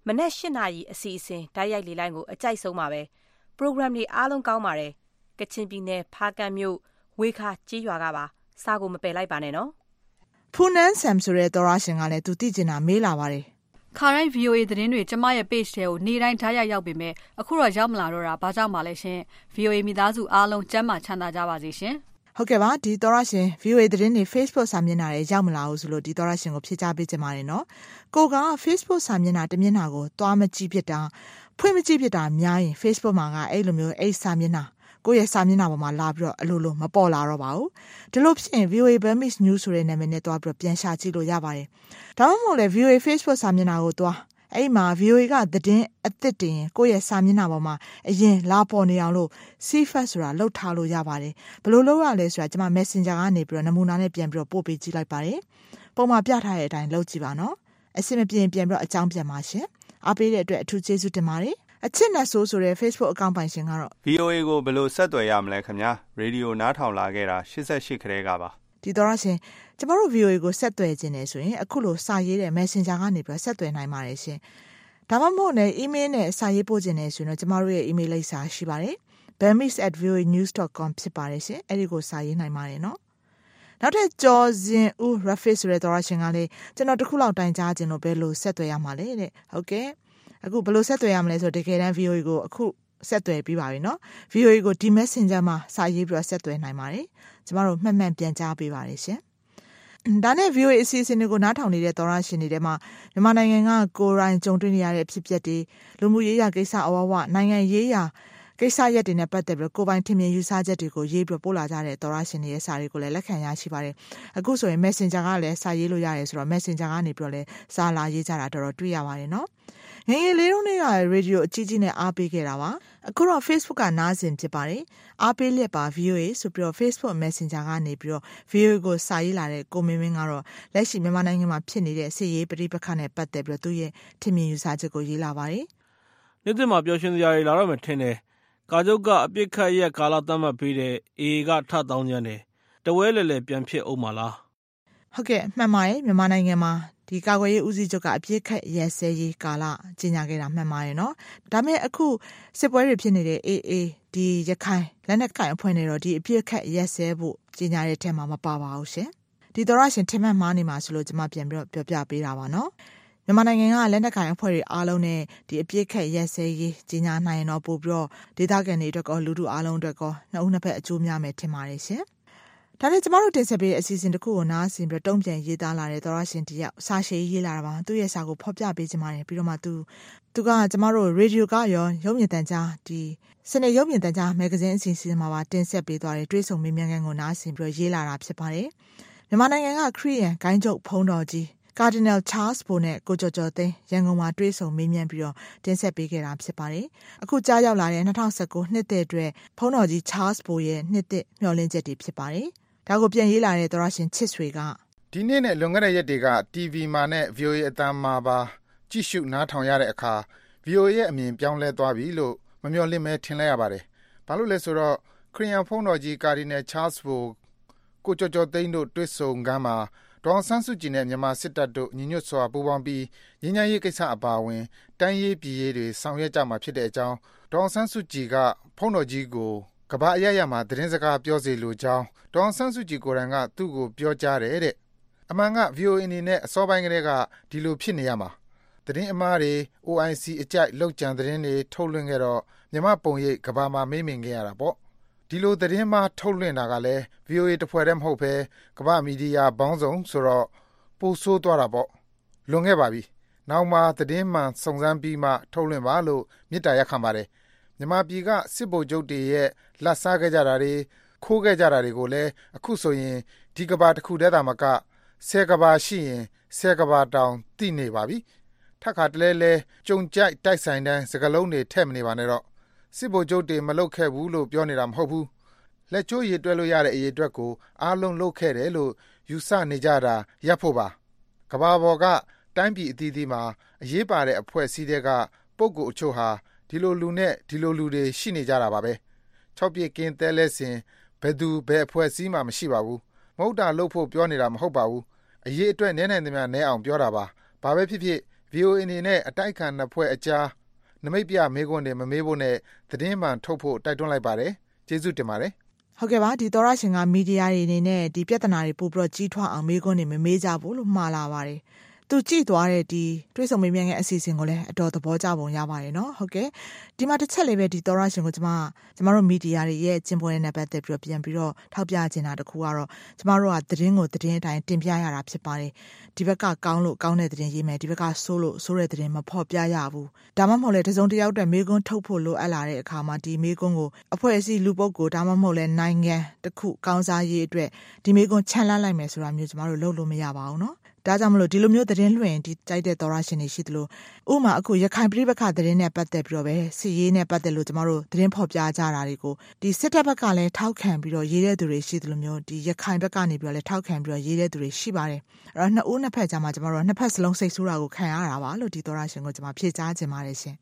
မနက်၈နာရီအစီအစဉ်ဓာတ်ရိုက်လေလိုင်းကိုအကြိုက်ဆုံးပါပဲပရိုဂရမ်တွေအားလုံးကောင်းပါတယ်ကချင်ပြည်နယ်ဖားကန့်မြို့ဝေခါကြီးရွာကပါစာကိုမပယ်လိုက်ပါနဲ့နော်ဖူနန်းဆမ်ဆိုတဲ့သောရရှင်ကလည်းသူသိကျင်တာမေးလာပါတယ်ခါတိုင်း ဗီအိုအေ သတင်းတွေကျမရဲ့ page ထဲကိုနေ့တိုင်းဓာတ်ရိုက်ရောက်ပေမဲ့အခုတော့ရောက်မလာတော့တာဘာကြောင့်မှလဲရှင် ဗီအိုအေ မိသားစုအားလုံးကျန်းမာချမ်းသာကြပါစေရှင်ဟုတ်ကဲ့ပါဒီသောရရှင် ဗီအိုအေ သတင်းတွေ Facebook စာမျက်နှာတွေရောက်မလာဘူးဆိုလို့ဒီသောရရှင်ကိုဖြေချပေးကြပါတယ်နော်ကိုက Facebook စာမျက်နှာတစ်မျက်နှာကိုသွားမကြည့်ဖြစ်တာဖွင့်မကြည့်ဖြစ်တာများရင် Facebook မှာကအဲ့လိုမျိုးအဲ့စာမျက်နှာကိုယ့်ရဲ့စာမျက်နှာပေါ်မှာလာပြီးတော့အလိုလိုမပေါ်လာတော့ပါဘူးဒီလိုဖြစ်ရင် ဗီအိုအေ Burmese News ဆိုတဲ့နာမည်နဲ့တွားပြီးတော့ပြန်ရှာကြည့်လို့ရပါတယ်ဒါမှမဟုတ်လေ ဗီအိုအေ Facebook စာမျက်နှာကိုတွားအဲ့မှာ ဗီအိုအေ ကသတင်းအသစ်တင်ရင်ကိုယ့်ရဲ့စာမျက်နှာပေါ်မှာအရင်လာပေါ်နေအောင်လို့ C-Fast ဆိုတာလှုပ်ထားလို့ရပါတယ်ဘယ်လိုလုပ်ရလဲဆိုတာကျွန်မ Messenger ကနေပြီးတော့နမူနာနဲ့ပြန်ပြီးတော့ပို့ပေးကြည့်လိုက်ပါတယ်ပုံမှာပြထားတဲ့အတိုင်းလုပ်ကြည့်ပါနော်အစစ်မပြင်းပြန်ပြီးတော့အကြောင်းပြန်ပါရှင်အားပေးတဲ့အတွက်အထူးကျေးဇူးတင်ပါတယ်အချစ်နဲ့ဆိုးဆိုတဲ့ Facebook အကောင့်ပိုင်ရှင်ကတော့ဗီအိုအေ ကိုဘယ်လိုဆက်သွယ်ရမလဲခင်ဗျာရေဒီယိုနားထောင်လာခဲ့တာ၈၈ခရဲကပါဒီတော့ရှင်ကျမတို့ ဗီအိုအေ ကိုဆက်သွယ်ခြင်းနဲ့ဆိုရင်အခုလိုစာရေးတဲ့ Messenger ကနေပြီးတော့ဆက်သွယ်နိုင်ပါတယ်ရှင်ဒါမှမဟုတ်လည်း email နဲ့စာရေးပို့ခြင်းနဲ့ဆိုရင်တော့ကျမတို့ရဲ့ email လိပ်စာရှိပါတယ် burmese at v o a news dot com ဖြစ်ပါတယ်ရှင်အဲ့ဒီကိုစာရေးနိုင်ပါတယ်နော်နောက်ထပ်ကျော်စင်ဦး Rafiq ဆိုတဲ့သောရရှင်ကလည်းကျွန်တော်တခုလောက်တိုင်ကြားခြင်းလို့ဘယ်လိုဆက်သွယ်ရမှာလဲတဲ့ဟုတ်ကဲ့အခုဘယ်လိုဆက်သွယ်ရမလဲဆိုတော့တကယ်တမ်း ဗီအိုအေ ကိုအခုဆက်သွယ်ပြီးပါပြီနော် ဗီအိုအေ ကိုဒီ Messenger မှာစာရေးပြီးတော့ဆက်သွယ်နိုင်ပါတယ်ကျမတို့မှတ်မှန်ပြန်ကြားပေးပါတယ်ရှင်ဒါနဲ့ ဗီအိုအေ အစီအစဉ်တွေကိုနားထောင်နေတဲ့သောရရှင်တွေထဲမှာမြန်မာနိုင်ငံကကိုယ်တိုင်ကြုံတွေ့နေရတဲ့ဖြစ်ပျက်တွေလူမှုရေးရာကိစ္စအဝဝနိုင်ငံရေးရာကိစ္စရပ်တွေနဲ့ပတ်သက်ပြီးကိုယ်ပိုင်ထင်မြင်ယူဆချက်တွေကိုရေးပြီးပို့လာကြတဲ့သောရရှင်တွေရဲ့စာတွေကိုလည်းလက်ခံရရှိပါတယ်အခုဆိုရင် Messenger ကလည်းစာရေးလို့ရတယ်ဆိုတော့ Messenger ကနေပြီးတော့လည်းစာလာရေးကြတာတော်တော်တွေ့ရပါတယ်နော်ငယ်ငယ်လေးတုန်းကရေဒီယိုအကြီးကြီးနဲ့အားပေးခဲ့တာပါအခုတော့ Facebook ကနားဆင်ဖြစ်ပါတယ်အားပေးလျက်ပါ ဗီအိုအေ ဆိုပြီးတော့ Facebook Messenger ကနေပြီးတော့ ဗီအိုအေ ကိုစာရေးလာတဲ့ကိုမင်းမင်းကတော့လက်ရှိမြန်မာနိုင်ငံမှာဖြစ်နေတဲ့စစ်ရေးပဋိပက္ခနဲ့ပတ်သက်ပြီးတော့သူ့ရဲ့ထင်မြင်ယူဆချက်ကိုရေးလာပါတယ်နေ့စဉ်မှာပျော်ရွှင်စရာတွေလာတော့မှထင်တယ်ကာချုပ်ကအပြစ်ခတ်ရက်ကာလသတ်မှတ်ပေးတဲ့ အေအေ ကထတောင်းကြတယ်တဝဲလဲလဲပြန်ဖြစ်အောင်မလားဟုတ်ကဲ့မှန်ပါတယ်မြန်မာနိုင်ငံမှာဒီကာကွယ်ရေးဦးစီးချုပ်ကအပြစ်ခတ်ရက်စဲရေးကာလကြီးညာခဲ့တာမှန်ပါတယ်နော်ဒါပေမဲ့အခုစစ်ပွဲတွေဖြစ်နေတဲ့ အေအေ ဒီရခိုင်လက်နက်ကိုင်အဖွဲ့နဲ့တော့ဒီအပြစ်ခတ်ရက်စဲဖို့ကြီးညာတဲ့ထဲမှာမပါပါဘူးရှင်ဒီသောရရှင်ထင်မှတ်မှားနေမှာဆိုလို့ကျွန်မပြန်ပြီးတော့ပြောပြပေးတာပါနော်မြန်မာနိုင်ငံကလက်နက်ကိုင်အဖွဲ့တွေအားလုံးနဲ့ဒီအပြစ်ခတ်ရက်စဲရေးကြီးညာနိုင်ရင်တော့ပို့ပြီးတော့ဒေသခံတွေအတွက်ကောလူထုအားလုံးအတွက်ကောနှစ်ဦးနှစ်ဖက်အကျိုးများမယ်ထင်ပါတယ်ရှင်ဒါနဲ့ကျမတို့တင်ဆက်ပေးတဲ့အစီအစဉ်တစ်ခုကိုနားဆင်ပြီးတုံ့ပြန်ရေးသားလာတဲ့သောရရှင်တယောက်စာရှည်ရေးလာတာပါသူ့ရဲ့စာကိုဖော်ပြပေးကြပါတယ်ပြီးတော့မှသူသူကကျမတို့ရေဒီယိုကရောရုပ်မြင်သံကြားဒီစနေရုပ်မြင်သံကြားမဂ္ဂဇင်းအစီအစဉ်မှာပါတင်ဆက်ပေးသွားတဲ့တွေးဆုံမေးမြန်းခန်းကိုနားဆင်ပြီးရေးလာတာဖြစ်ပါတယ်မြန်မာနိုင်ငံကခရစ်ယာန်ဂိုင်းချုပ်ဖုံးတော်ကြီးကာဒီနယ်ချားစ်ဘိုနဲ့ကိုကျော်ကျော်သိန်းရန်ကုန်မှာတွေးဆုံမေးမြန်းပြီးတော့တင်ဆက်ပေးခဲ့တာဖြစ်ပါတယ်အခုကြားရောက်လာတဲ့၂၀၁၉နှစ်သက်အတွက်ဖုံးတော်ကြီးချားစ်ဘိုရဲ့နှစ်သက်မျှော်လင့်ချက်တွေဖြစ်ပါတယ်ဒါကိုပြန်ရေးလာတဲ့သောရရှင်ချစ်ဆွေကဒီနေ့နဲ့လွန်ခဲ့တဲ့ရက်တွေက တီဗီ မှာနဲ့ ဗီအိုအေ အသံမှာပါကြည့်ရှုနားထောင်ရတဲ့အခါ ဗီအိုအေ ရဲ့အမြင်ပြောင်းလဲသွားပြီလို့မမျှော်လင့်မဲထင်လိုက်ရပါတယ်။ဘာလို့လဲဆိုတော့ခရီးယန်ဖုန်းတော်ကြီးကာဒီနယ်ချားစ်ဘိုကိုကျော်ကျော်သိန်းတို့တွေ့ဆုံခန်းမှာဒေါအောင်ဆန်းစုကြည်နဲ့မြန်မာစစ်တပ်တို့ညီညွတ်စွာပူးပေါင်းပြီးငြိမ်းချမ်းရေးကိစ္စအပါအဝင်တိုင်းရေးပြည်ရေးတွေဆောင်ရွက်ကြမှာဖြစ်တဲ့အကြောင်းဒေါအောင်ဆန်းစုကြည်ကဖုန်းတော်ကြီးကိုကမ္ဘာအရပ်ရပ်မှာသတင်းစကားပြောစေလိုကြောင်းဒေါအောင်ဆန်းစုကြည်ကိုယ်တိုင်ကသူ့ကိုပြောကြားတယ်တဲ့အမှန်က ဗီအိုအေ အနေနဲ့အစောပိုင်းကတည်းကဒီလိုဖြစ်နေရမှာသတင်းအမှားတွေ အို အိုင် စီ အကြိုက်လောက်ကျန်သတင်းတွေထုတ်လွှင့်ခဲ့တော့မြန်မာပုံရိပ်ကမ္ဘာမှာမေးမြင်ခဲ့ရတာပေါ့ဒီလိုသတင်းမှားထုတ်လွှင့်တာကလည်း ဗီအိုအေ တစ်ဖွဲ့တည်းမဟုတ်ဘဲကမ္ဘာမီဒီယာပေါင်းစုံဆိုတော့ပိုဆိုးသွားတာပေါ့လွန်ခဲ့ပါပြီနောက်မှသတင်းမှန်စုံစမ်းပြီးမှထုတ်လွှင့်ပါလို့မေတ္တာရပ်ခံပါတယ်မြန်မာပြည်ကစစ်ဗိုလ်ချုပ်တွေရဲ့လက်စားခဲ့ကြတာတွေခိုးခဲ့ကြတာတွေကိုလည်းအခုဆိုရင်ဒီကဘာတစ်ခုတည်းသာမကဆယ်ကဘာရှိရင်ဆယ်ကဘာတောင်သိနေပါပြီထပ်ခါတလဲလဲကြုံကြိုက်တိုက်ဆိုင်တိုင်းစကလုံးတွေထည့်မနေပါနဲ့တော့စစ်ဗိုလ်ချုပ်တွေမလုပ်ခဲ့ဘူးလို့ပြောနေတာမဟုတ်ဘူးလက်ချိုးရည်တွဲလို့ရတဲ့အရေးအတွက်ကိုအားလုံးလုပ်ခဲ့တယ်လို့ယူဆနေကြတာရပ်ဖို့ပါကဘာပေါ်ကတိုင်းပြည်အသီးသီးမှာအရေးပါတဲ့အဖွဲ့အစည်းတွေကပုဂ္ဂိုလ်အချို့ဟာဒီလိုလူနဲ့ဒီလိုလူတွေရှိနေကြတာပါပဲ၆ပြည့်ကင်းတဲလဲစင်ဘယ်သူဘယ်အဖွဲ့အစည်းမှမရှိပါဘူးမဟုတ်တာလုပ်ဖို့ပြောနေတာမဟုတ်ပါဘူးအရေးအတွက်နည်းနိုင်သမျှနည်းအောင်ပြောတာပါဘာပဲဖြစ်ဖြစ်ဗီအိုအေ အနေနဲ့အတိုက်အခံနှစ်ဖွဲ့အကြားနမိတ်ပြမေးခွန်းတွေမမေးဖို့နဲ့သတင်းမှန်ထုတ်ဖို့တိုက်တွန်းလိုက်ပါတယ်။ကျေးဇူးတင်ပါတယ်။ဟုတ်ကဲ့ပါဒီသောရရှင်ကမီဒီယာတွေအနေနဲ့ဒီပြဿနာတွေပို့ပြီးတော့ကြီးထွားအောင်မေးခွန်းတွေမမေးကြဘူးလို့မှားလာပါတယ်။သူကြည့်သွားတဲ့ဒီတွေးဆုံမေးမြန်းတဲ့အစီအစဉ်ကိုလည်းအတော်သဘောကျပုံရပါတယ်နော်ဟုတ်ကဲ့ဒီမှာတစ်ချက်လေးပဲဒီသောရရှင်ကိုကျမကျမတို့မီဒီယာတွေရဲ့ကျင်းပွဲနဲ့ပတ်သက်ပြီးတော့ပြန်ပြီးတော့ထောက်ပြချင်တာတခုကတော့ကျမတို့ကသတင်းကိုသတင်းအတိုင်းတင်ပြရတာဖြစ်ပါတယ်ဒီဘက်ကကောင်းလို့ကောင်းတဲ့သတင်းရေးမယ်ဒီဘက်ကဆိုးလို့ဆိုးတဲ့သတင်းမဖော်ပြရဘူးဒါမှမဟုတ်လေတစုံတစ်ယောက်တည်းမေးခွန်းထုတ်ဖို့လိုအပ်လာတဲ့အခါမှာဒီမေးခွန်းကိုအဖွဲ့အစည်းလူပုဂ္ဂိုလ်ဒါမှမဟုတ်လေနိုင်ငံတစ်ခုကောင်းစားရေးအတွက်ဒီမေးခွန်းချန်လှမ်းလိုက်မယ်ဆိုတာမျိုးကျမတို့လုပ်လို့မရပါဘူးနော်ဒါကြောင့်မလို့ဒီလိုမျိုးသတင်းလွှင့်ဒီကြိုက်တဲ့သောရရှင်တွေရှိသလိုဥမာအခုရခိုင်ပြည်ပခသတင်းနဲ့ပတ်သက်ပြီးတော့ပဲစီရေးနဲ့ပတ်သက်လို့ကျမတို့သတင်းဖော်ပြကြတာတွေကိုဒီစစ်တပ်ဘက်ကလည်းထောက်ခံပြီးတော့ရေးတဲ့သူတွေရှိသလိုမျိုးဒီရခိုင်ဘက်ကနေပြီးတော့လည်းထောက်ခံပြီးတော့ရေးတဲ့သူတွေရှိပါတယ်အဲ့တော့နှစ်ဦးနှစ်ဖက်ကြားမှာကျမတို့နှစ်ဖက်စလုံးစိတ်ဆိုးတာကိုခံရတာပါလို့ဒီသောရရှင်ကိုကျမဖြေကြားခြင်းပါတယ်ရှင်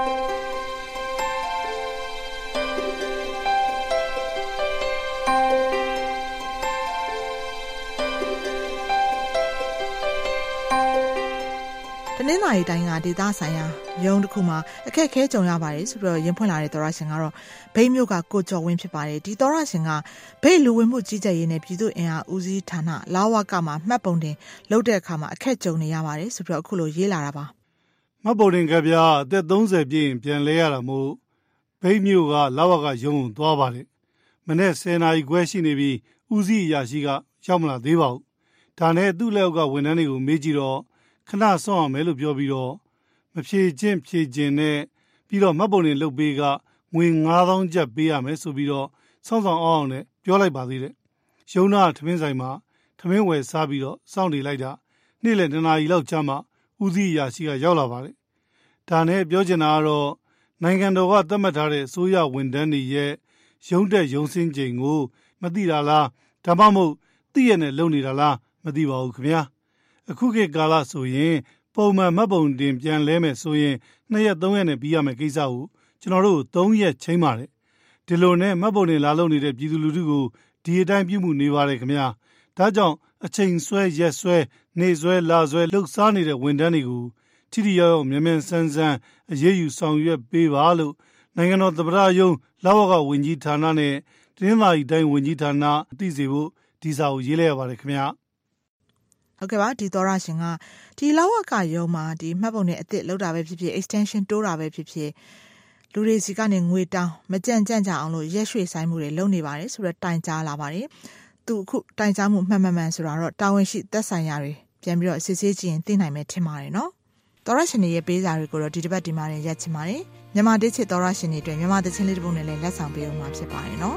တနင်္လာရီတိုင်းကဒေသဆိုင်ရာရုံးတစ်ခုမှာအခက်အခဲကြုံရပါတယ်ဆိုပြီးတော့ရင်ဖွင့်လာတဲ့သောရရှင်ကတော့ဘိတ်မြို့ကကိုကျော်ဝင်းဖြစ်ပါတယ်ဒီသောရရှင်ကဘိတ်လူဝင်မှုကြီးကြပ်ရေးနဲ့ပြည်သူ့အင်အားဦးစီးဌာနလာဝကမှာမှတ်ပုံတင်လုပ်တဲ့အခါမှာအခက်ကြုံနေရပါတယ်ဆိုပြီးတော့အခုလိုရေးလာတာပါမှတ်ပုံတင်ကဗျာအသက်သုံးဆယ်ပြည့်ရင်ပြန်လဲရတာမို့ဘိတ်မြို့ကလာဝကရုံးသွားပါတယ်မနေ့ဆယ်နာရီခွဲရှိနေပြီးဦးစီးအရာရှိကရောက်မလာသေးပါဘူးဒါနဲ့သူ့လက်ကဝန်ထမ်းတွေကိုမေးကြည့်တော့ခဏဆောင်းရမယ်လို့ပြောပြီးတော့မဖြေချင်းဖြေချင်းနဲ့ပြီးတော့မှတ်ပုံတင်လုပ်ပေးကငွေငါးသောင်းကျပ်ပေးရမယ်ဆိုပြီးတော့စောင့်ဆောင်အောင်နဲ့ပြောလိုက်ပါသေးတယ်။ရုံနာထမင်းဆိုင်မှာထမင်းဝယ်စားပြီးတော့စောင့်နေလိုက်တာနေ့လယ်နှစ်နာရီလောက်ကြာမှဦးစီးအရာရှိကရောက်လာပါတယ်။ဒါနဲ့ပြောချင်တာကတော့နိုင်ငံတော်ကသတ်မှတ်ထားတဲ့အစိုးရဝန်ထမ်းတွေရဲ့ရုံးတက်ရုံးစင်းချိန်ကိုမသိတာလားဒါမှမဟုတ်သိရနဲ့လုပ်နေတာလားမသိပါဘူးခင်ဗျာ။အခုခေတ်ကာလဆိုရင်ပုံမှန်မှတ်ပုံတင်ပြန်လဲမယ်ဆိုရင်နှစ်ရက်သုံးရက်နဲ့ပြီးရမယ်ကိစ္စကိုကျွန်တော်တို့သုံးရက်ချိန်ပါတယ်ဒီလိုနဲ့မှတ်ပုံတင်လာလုပ်နေတဲ့ပြည်သူလူထုကိုဒီအတိုင်းပြုမှုနေပါတယ်ခင်ဗျာဒါကြောင့်အချိန်ဆွဲရက်ဆွဲနေဆွဲလာဆွဲလှုပ်ရှားနေတဲ့ဝန်ထမ်းတွေကိုထိထိရောက်ရောက်မြန်မြန်ဆန်းဆန်းအရေးယူဆောင်ရွက်ပေးပါလို့နိုင်ငံတော်သမ္မတရုံးလက်ဝကဝန်ကြီးဌာနနဲ့တင်းမာရီတိုင်းဝန်ကြီးဌာနအသိစေဖို့ဒီစာကိုရေးလိုက်ရပါတယ်ခင်ဗျာဟုတ်ကဲ့ပါဒီသောရရှင်ကဒီလောက်ဝကရုံးမှာဒီမှတ်ပုံနဲ့အစ်စ်လောက်တာပဲဖြစ်ဖြစ် extension တိုးတာပဲဖြစ်ဖြစ်လူတွေစီကနေငွေတောင်းမကြံ့ကြံ့ကြအောင်လို့ရက်ရွှေ့ဆိုင်မှုတွေလုပ်နေပါတယ်ဆိုတော့တိုင်ကြားလာပါတယ်သူအခုတိုင်ကြားမှုမှန်မှန်မှန်ဆိုတာတော့တာဝန်ရှိသက်ဆိုင်ရာတွေပြန်ပြီးတော့စစ်ဆေးကြည့်ရင်သိနိုင်မယ်ထင်ပါတယ်နော်သောရရှင်ရဲ့ပေးစာတွေကိုတော့ဒီတစ်ပတ်ဒီမှာရင်ရက်ချင်ပါတယ်မြန်မာတစ်ချစ်သောရရှင်တွေအတွက်မြန်မာတစ်ချင်းလေးတစ်ပုဒ်နဲ့လည်းလက်ဆောင်ပေးအောင်မှာဖြစ်ပါတယ်နော်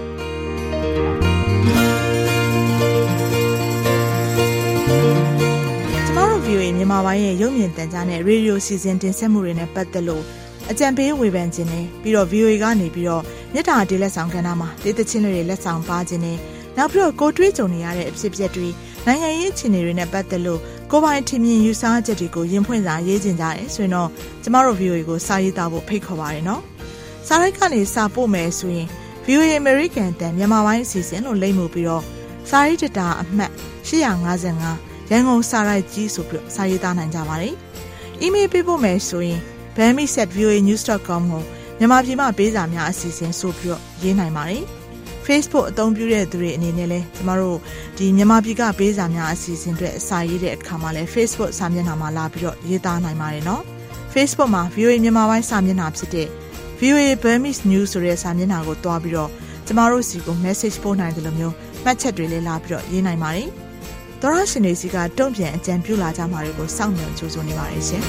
ဗီအိုအေမြန်မာပိုင်းရဲ့ရုပ်မြင်သံကြားနဲ့ရေဒီယိုစီစဉ်တင်ဆက်မှုတွေနဲ့ပတ်သက်လို့အကြံပေးဝေဖန်ခြင်းနဲ့ပြီးတော့ ဗီအိုအေ ကနေပြီးတော့မြစ်တာတေးလက်ဆောင်ကဏ္ဍမှာဒေသချင်းတွေလက်ဆောင်ပါခြင်းနဲ့နောက်ပြီးတော့ကိုတွေးကြုံနေရတဲ့အဖြစ်အပျက်တွေနိုင်ငံရေးအခြေအနေတွေနဲ့ပတ်သက်လို့ကိုယ်ပိုင်ထင်မြင်ယူဆချက်တွေကိုရင်းဖွင့်စာရေးခြင်းကြတယ်ဆိုရင်တော့ကျမတို့ ဗီအိုအေ ကိုစာရေးသားဖို့ဖိတ်ခေါ်ပါရနော်စာရိုက်ကနေစာပို့မယ်ဆိုရင် ဗီအိုအေ American တန်မြန်မာပိုင်းအစီအစဉ်လို့လိမ့်မှုပြီးတော့စာရေးတတာအမှတ်ရှစ်၅၅ရန်ကုန်စာရိုက်ကြီးဆိုပြီးစာရေးသားနိုင်ကြပါတယ်။ အီးမေးလ်ပေးဖို့မယ်ဆိုရင် b a m i s at v o a news dot com ကိုမြန်မာပြည်မှာပေးစာများအစီအစဉ်ဆိုပြီးရေးနိုင်ပါတယ်။ Facebook အသုံးပြုတဲ့သူတွေအနေနဲ့လည်းကျမတို့ဒီမြန်မာပြည်ကပေးစာများအစီအစဉ်တွေအစာရေးတဲ့အခါမှာလည်း Facebook စာမျက်နှာမှာလာပြီးတော့ရေးသားနိုင်ပါတယ်နော်။ Facebook မှာ ဗီအိုအေ မြန်မာပိုင်းစာမျက်နှာဖြစ်တဲ့ ဗီအိုအေ Burmese News ဆိုတဲ့စာမျက်နှာကိုတွားပြီးတော့ကျမတို့စီကို message ပို့နိုင်တယ်လို့မျိုးမှတ်ချက်တွေလည်းလာပြီးတော့ရေးနိုင်ပါတယ်။သောရရှင်တွေစီကတုံ့ပြန်အကြံပြုလာကြမှာတွေကိုစောင့်မျှော်ကြိုးစားနေပါတယ်ရှင်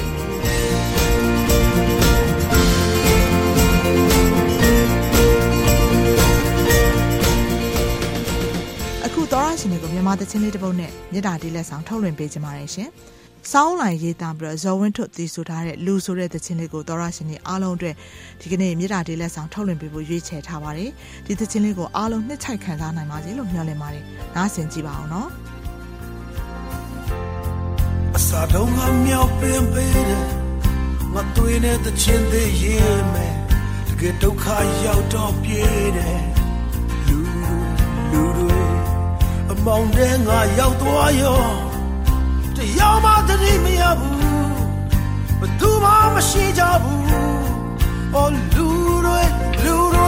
အခုသောရရှင်တွေကိုမြန်မာသချင်းလေးတစ်ပုဒ်နဲ့မြစ်တာတီးလက်ဆောင်ထုတ်လွှင့်ပေးကြပါရရှင်စောင်းလိုက်ရေးသားပြီးတော့ဇော်ဝင်းထွတ်သီဆိုထားတဲ့လူဆိုတဲ့သချင်းလေးကိုသောရရှင်တွေအားလုံးအတွက်ဒီကနေ့မြစ်တာတီးလက်ဆောင်ထုတ်လွှင့်ပေးဖို့ရွေးချယ်ထားပါတယ်ဒီသချင်းလေးကိုအားလုံးနှစ်ချိုက်ခံစားနိုင်ပါစေလို့မျှော်လင့်ပါတယ်နားဆင်ကြည့်ပါအောင်နော်အစာတုံးကမြောက်ပင်ပေးတယ်ငါတွေးနေတဲ့ချင်းသေးရေးမယ်တကယ်ဒုက္ခရောက်တော့ပြေးတယ်လူလူတွေအမောင်တဲ့ငါရောက်သွားရောတရားမှတတိမရဘူးမှမရှိကြဘူးအော်လူတွေလူတွေ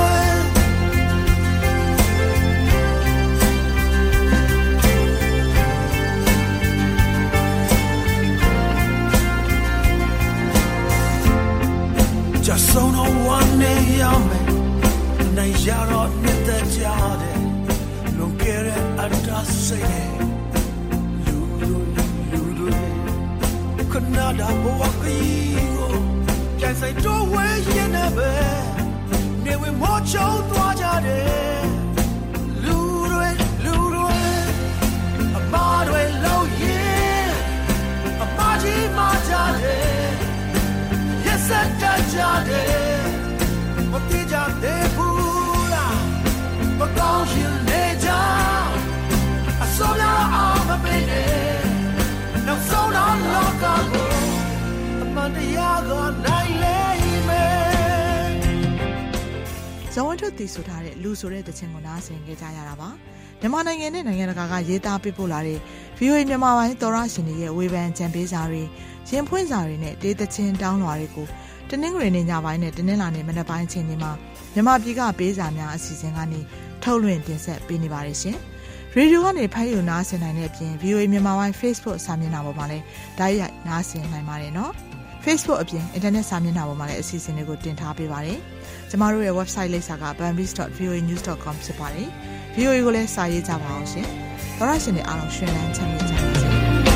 just so no one day young man night yacht with the jade no care at us say ludo ludo Canada boakigo can say do way you never ne we mo chow twa jade ludo ludo amadwe low yeah amaji ma jade Santa Jade, what did you do? But don't you lay down? I saw your arm a baby. Now so long long ago, I'm on the yago night lay me. ဇော်ဝင်းထုတ်တည်ဆိုထားတဲ့လူဆိုတဲ့တခြင်းကိုနားဆင်ကြကြရတာပါမြန်မာနိုင်ငံနဲ့နိုင်ငံတကာကရေးသားပေးပို့လာတဲ့ ဗွီအိုအေ မြန်မာပိုင်းသောရရှင်တွေရဲ့ဝေဖန်ကြံပေးစာတွေရင်ဖွင့်စာတွေနဲ့ဒေသချင်းတောင်းလွှာတွေကိုတနင်္ဂနွေနေ့ညပိုင်းနဲ့တနင်္လာနေ့မနက်ပိုင်းချိန်တွေမှာမြန်မာပြည်ကပေးစာများအစီအစဉ်ကနေထုတ်လွှင့်တင်ဆက်ပေးနေပါတယ်ရှင်ရေဒီယိုကနေဖမ်းယူနားဆင်နိုင်တဲ့အပြင် ဗွီအိုအေ မြန်မာပိုင်း Facebook စာမျက်နှာပေါ်မှာလည်းဓာတ်ရိုက်နားဆင်နိုင်ပါတယ်နော် Facebook အပြင် Internet စာမျက်နှာပေါ်မှာလည်းအစီအစဉ်တွေကိုတင်ထားပေးပါတယ်ကျမတို့ရဲ့ website လိပ်စာက bambis dot v o a news dot com ဖြစ်ပါတယ် ဗွီအိုအေ ကိုလည်းစာရေးကြပါအောင်ရှင်သောရရှင်တွေအားလုံးရှင်လန်းချမ်းမြေ့ကြပါစေ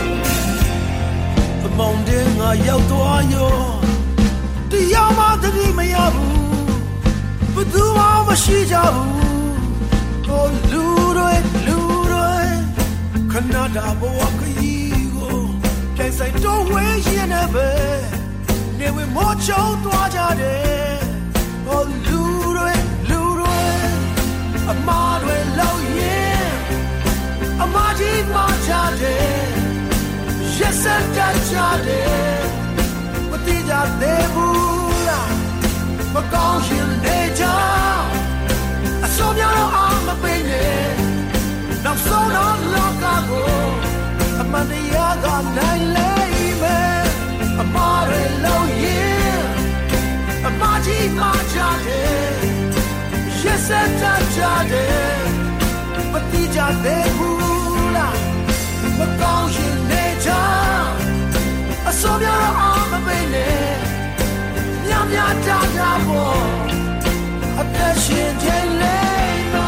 အမောင်တဲ့ငါရောက်သွားရောတရားမှတတိမရဘူးဘယ်သူမှမရှိကြဘူးဟိုလူတွေလူတွေခဏတာဘဝကကြီးကိုကြိုင်ဆိုင်တော့ဝေးရင်လည်းပဲနေဝမောချုံသွားကြတယ်ဟိုလူတွေလူတွေအမားတွေလောက်ရင်အမားကြီးမှချတယ် Yes, Santa Jade, what did you do? But don't you lay down? I saw your arm a baby. Now so long long ago, I'm on the other night lady. I'm all alone here. I'm Margie Marjade. Yes, Santa Jade, what did you do? But don't you lay down? I saw your arm a baby. Yum yum da da bo. A passion jelena.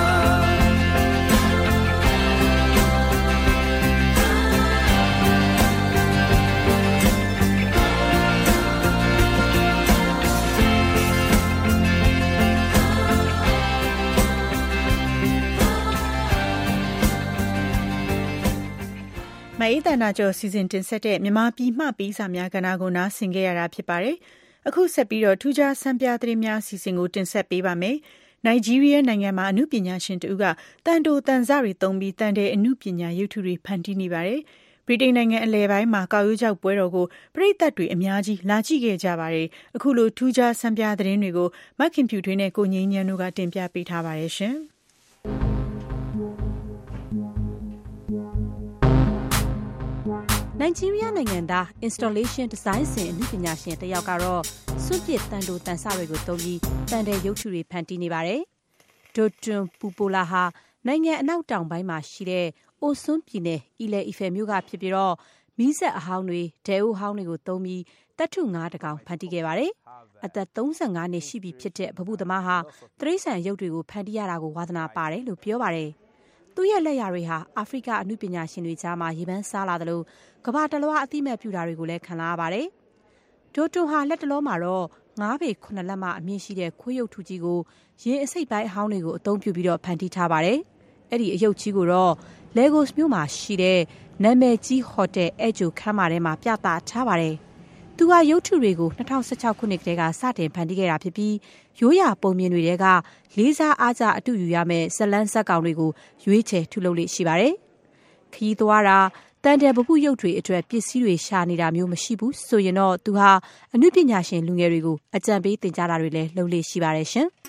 မအေးတန်တာကျော်စီစဉ်တင်ဆက်တဲ့မြန်မာပြည်မှပေးစာများကဏ္ဍကိုနားဆင်ကြရတာဖြစ်ပါတယ်။အခုဆက်ပြီးတော့ထူးခြားဆန်းပြသတင်းများစီစဉ်ကိုတင်ဆက်ပေးပါမယ်။နိုင်ဂျီးရီးယားနိုင်ငံမှာအမှုပညာရှင်တဦးကတန်တိုတန်စတွေသုံးပြီးတန်တဲ့အမှုပညာရုပ်ထုတွေဖန်တီးနေပါတယ်။ဗြိတိန်နိုင်ငံအလယ်ပိုင်းမှာကောက်ရိုးကျောက်ပွဲတော်ကိုပရိသတ်တွေအများကြီးလာကြည့်ခဲ့ကြပါတယ်။အခုလိုထူးခြားဆန်းပြသတင်းတွေကိုမခင်ဖြူထွေးနဲ့ကိုငိမ့်ညံတို့ကတင်ပြပေးထားပါတယ်ရှင်။နိုင်ဂျီးရီးယားနိုင်ငံသား installation design စဉ်အမှုပညာရှင်တစ်ယောက်ကတော့စွန့်ပစ်တန်တိုတန်ဆတွေကိုသုံးပြီးတန်တဲ့ရုပ်ထုတွေဖန်တီးနေပါတယ်။ဒိုတွန်ပူပိုလာဟာနိုင်ငံအနောက်တောင်ပိုင်းမှာရှိတဲ့အိုဆွန်းပြည်နယ်အီလဲအီဖယ်မြို့ကဖြစ်ပြီးတော့မီးစက်အဟောင်းတွေဒဲအိုဟောင်းတွေကိုသုံးပြီးတပ်ထုငါးတကောင်ဖန်တီးခဲ့ပါတယ်။အသက်သုံးဆယ့်ငါးနှစ်ရှိပြီဖြစ်တဲ့ဗပုသမားဟာတရိတ်ဆန်ရုပ်တွေကိုဖန်တီးရတာကိုဝါသနာပါတယ်လို့ပြောပါတယ်။သူ့ရဲ့လက်ရာတွေဟာအာဖရိကအမှုပညာရှင်တွေကြားမှာရေပန်းစားလာတယ်လို့ကမ္ဘာတလွှားအသိမဲ့ပြုတာတွေကိုလည်းခံလာရပါတယ်။ဒိုတွန်ဟာလက်တလုံးမှာတော့ငါးပေခုနှစ်လက်မှအမြင့်ရှိတဲ့ခွေးရုပ်ထုကြီးကိုရင်အစိပ်ပိုင်းအဟောင်းတွေကိုအသုံးပြုပြီးတော့ဖန်တီးထားပါတယ်။အဲ့ဒီအယုတ်ကြီးကိုတော့ Lagos မြို့မှာရှိတဲ့နာမည်ကြီးဟိုတယ်အဲဂျိုခန်းမထဲမှာပြသထားပါတယ်။သူကရုပ်ထုတွေကို၂၀၁၆ခုနှစ်ကတည်းကစတင်ဖန်တီးခဲ့တာဖြစ်ပြီးရိုးရာပုံမြင်တွေကလေးစားအားကြအတူယူရမယ့်ဇလန်းဇက်ကောင်တွေကိုရွေးချယ်ထုတ်လုပ်လေ့ရှိပါတယ်။ခရီးသွားတာတန်တယ်ပပုရုပ်တွေအတွက်ပစ္စည်းတွေရှာနေတာမျိုးမရှိဘူးဆိုရင်တော့သူဟာအမှုပညာရှင်လူငယ်တွေကိုအကြံပေးသင်ကြားတာတွေလည်းလုပ်လေ့ရှိပါတယ်ရှင်။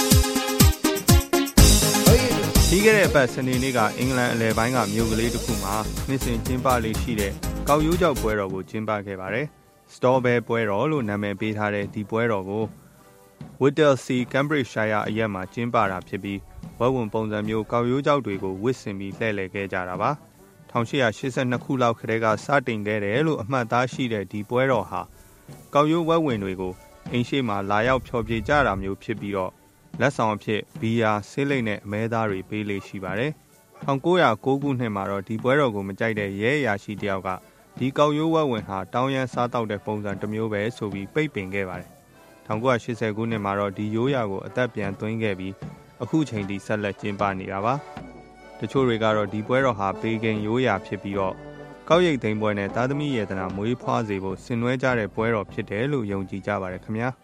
ပြီးခဲ့တဲ့အပတ်စနေနေ့ကအင်္ဂလန်အလယ်ပိုင်းကမြို့ကလေးတစ်ခုမှာနှစ်စဉ်ကျင်းပလေ့ရှိတဲ့ကောက်ရိုးကျောက်ပွဲတော်ကိုကျင်းပခဲ့ပါတယ်။ Store Bear ပွဲတော်လို့နာမည်ပေးထားတဲ့ဒီပွဲတော်ကို Whittlesea Cambridgeshire အရက်မှာကျင်းပတာဖြစ်ပြီးဝက်ဝင်ပုံစံမျိုးကောက်ရိုးကြောက်တွေကိုဝစ်ဆင်ပြီးလှည့်လည်ခဲ့ကြတာပါ၁၈၈၂ခုလောက်ကတည်းကစတင်ခဲ့တယ်လို့အမှတ်သားရှိတဲ့ဒီပွဲတော်ဟာကောက်ရိုးဝက်ဝင်တွေကိုအိမ်ရှိမှာလာရောက်ဖျော်ဖြေကြတာမျိုးဖြစ်ပြီးတော့လက်ဆောင်အဖြစ်ဘီယာဆေးလိပ်နဲ့အမဲသားတွေပေးလေရှိပါတယ်၁၉၀၉ခုနှစ်မှာတော့ဒီပွဲတော်ကိုမကြိုက်တဲ့ရဲအရာရှိတယောက်ကဒီကောက်ရိုးဝက်ဝင်ဟာတောင်းရမ်းစားတောက်တဲ့ပုံစံတစ်မျိုးပဲဆိုပြီးပိတ်ပင်ခဲ့ပါတယ်၁၉၈၀ခုနှစ်မှာတော့ဒီရိုးရာကိုအသက်ပြန်သွင်းခဲ့ပြီးအခုချိန်ထိဆက်လက်ကျင်းပနေတာပါတချို့တွေကတော့ဒီပွဲတော်ဟာပေဂင်ရိုးရာဖြစ်ပြီးတော့ကောက်ရိတ်သိမ်းပွဲနဲ့သားသမီးယေတနာမွေးဖွားစေဖို့ဆင်နွှဲကြတဲ့ပွဲတော်ဖြစ်တယ်လို့ယုံကြည်ကြပါတယ်ခင်ဗျာ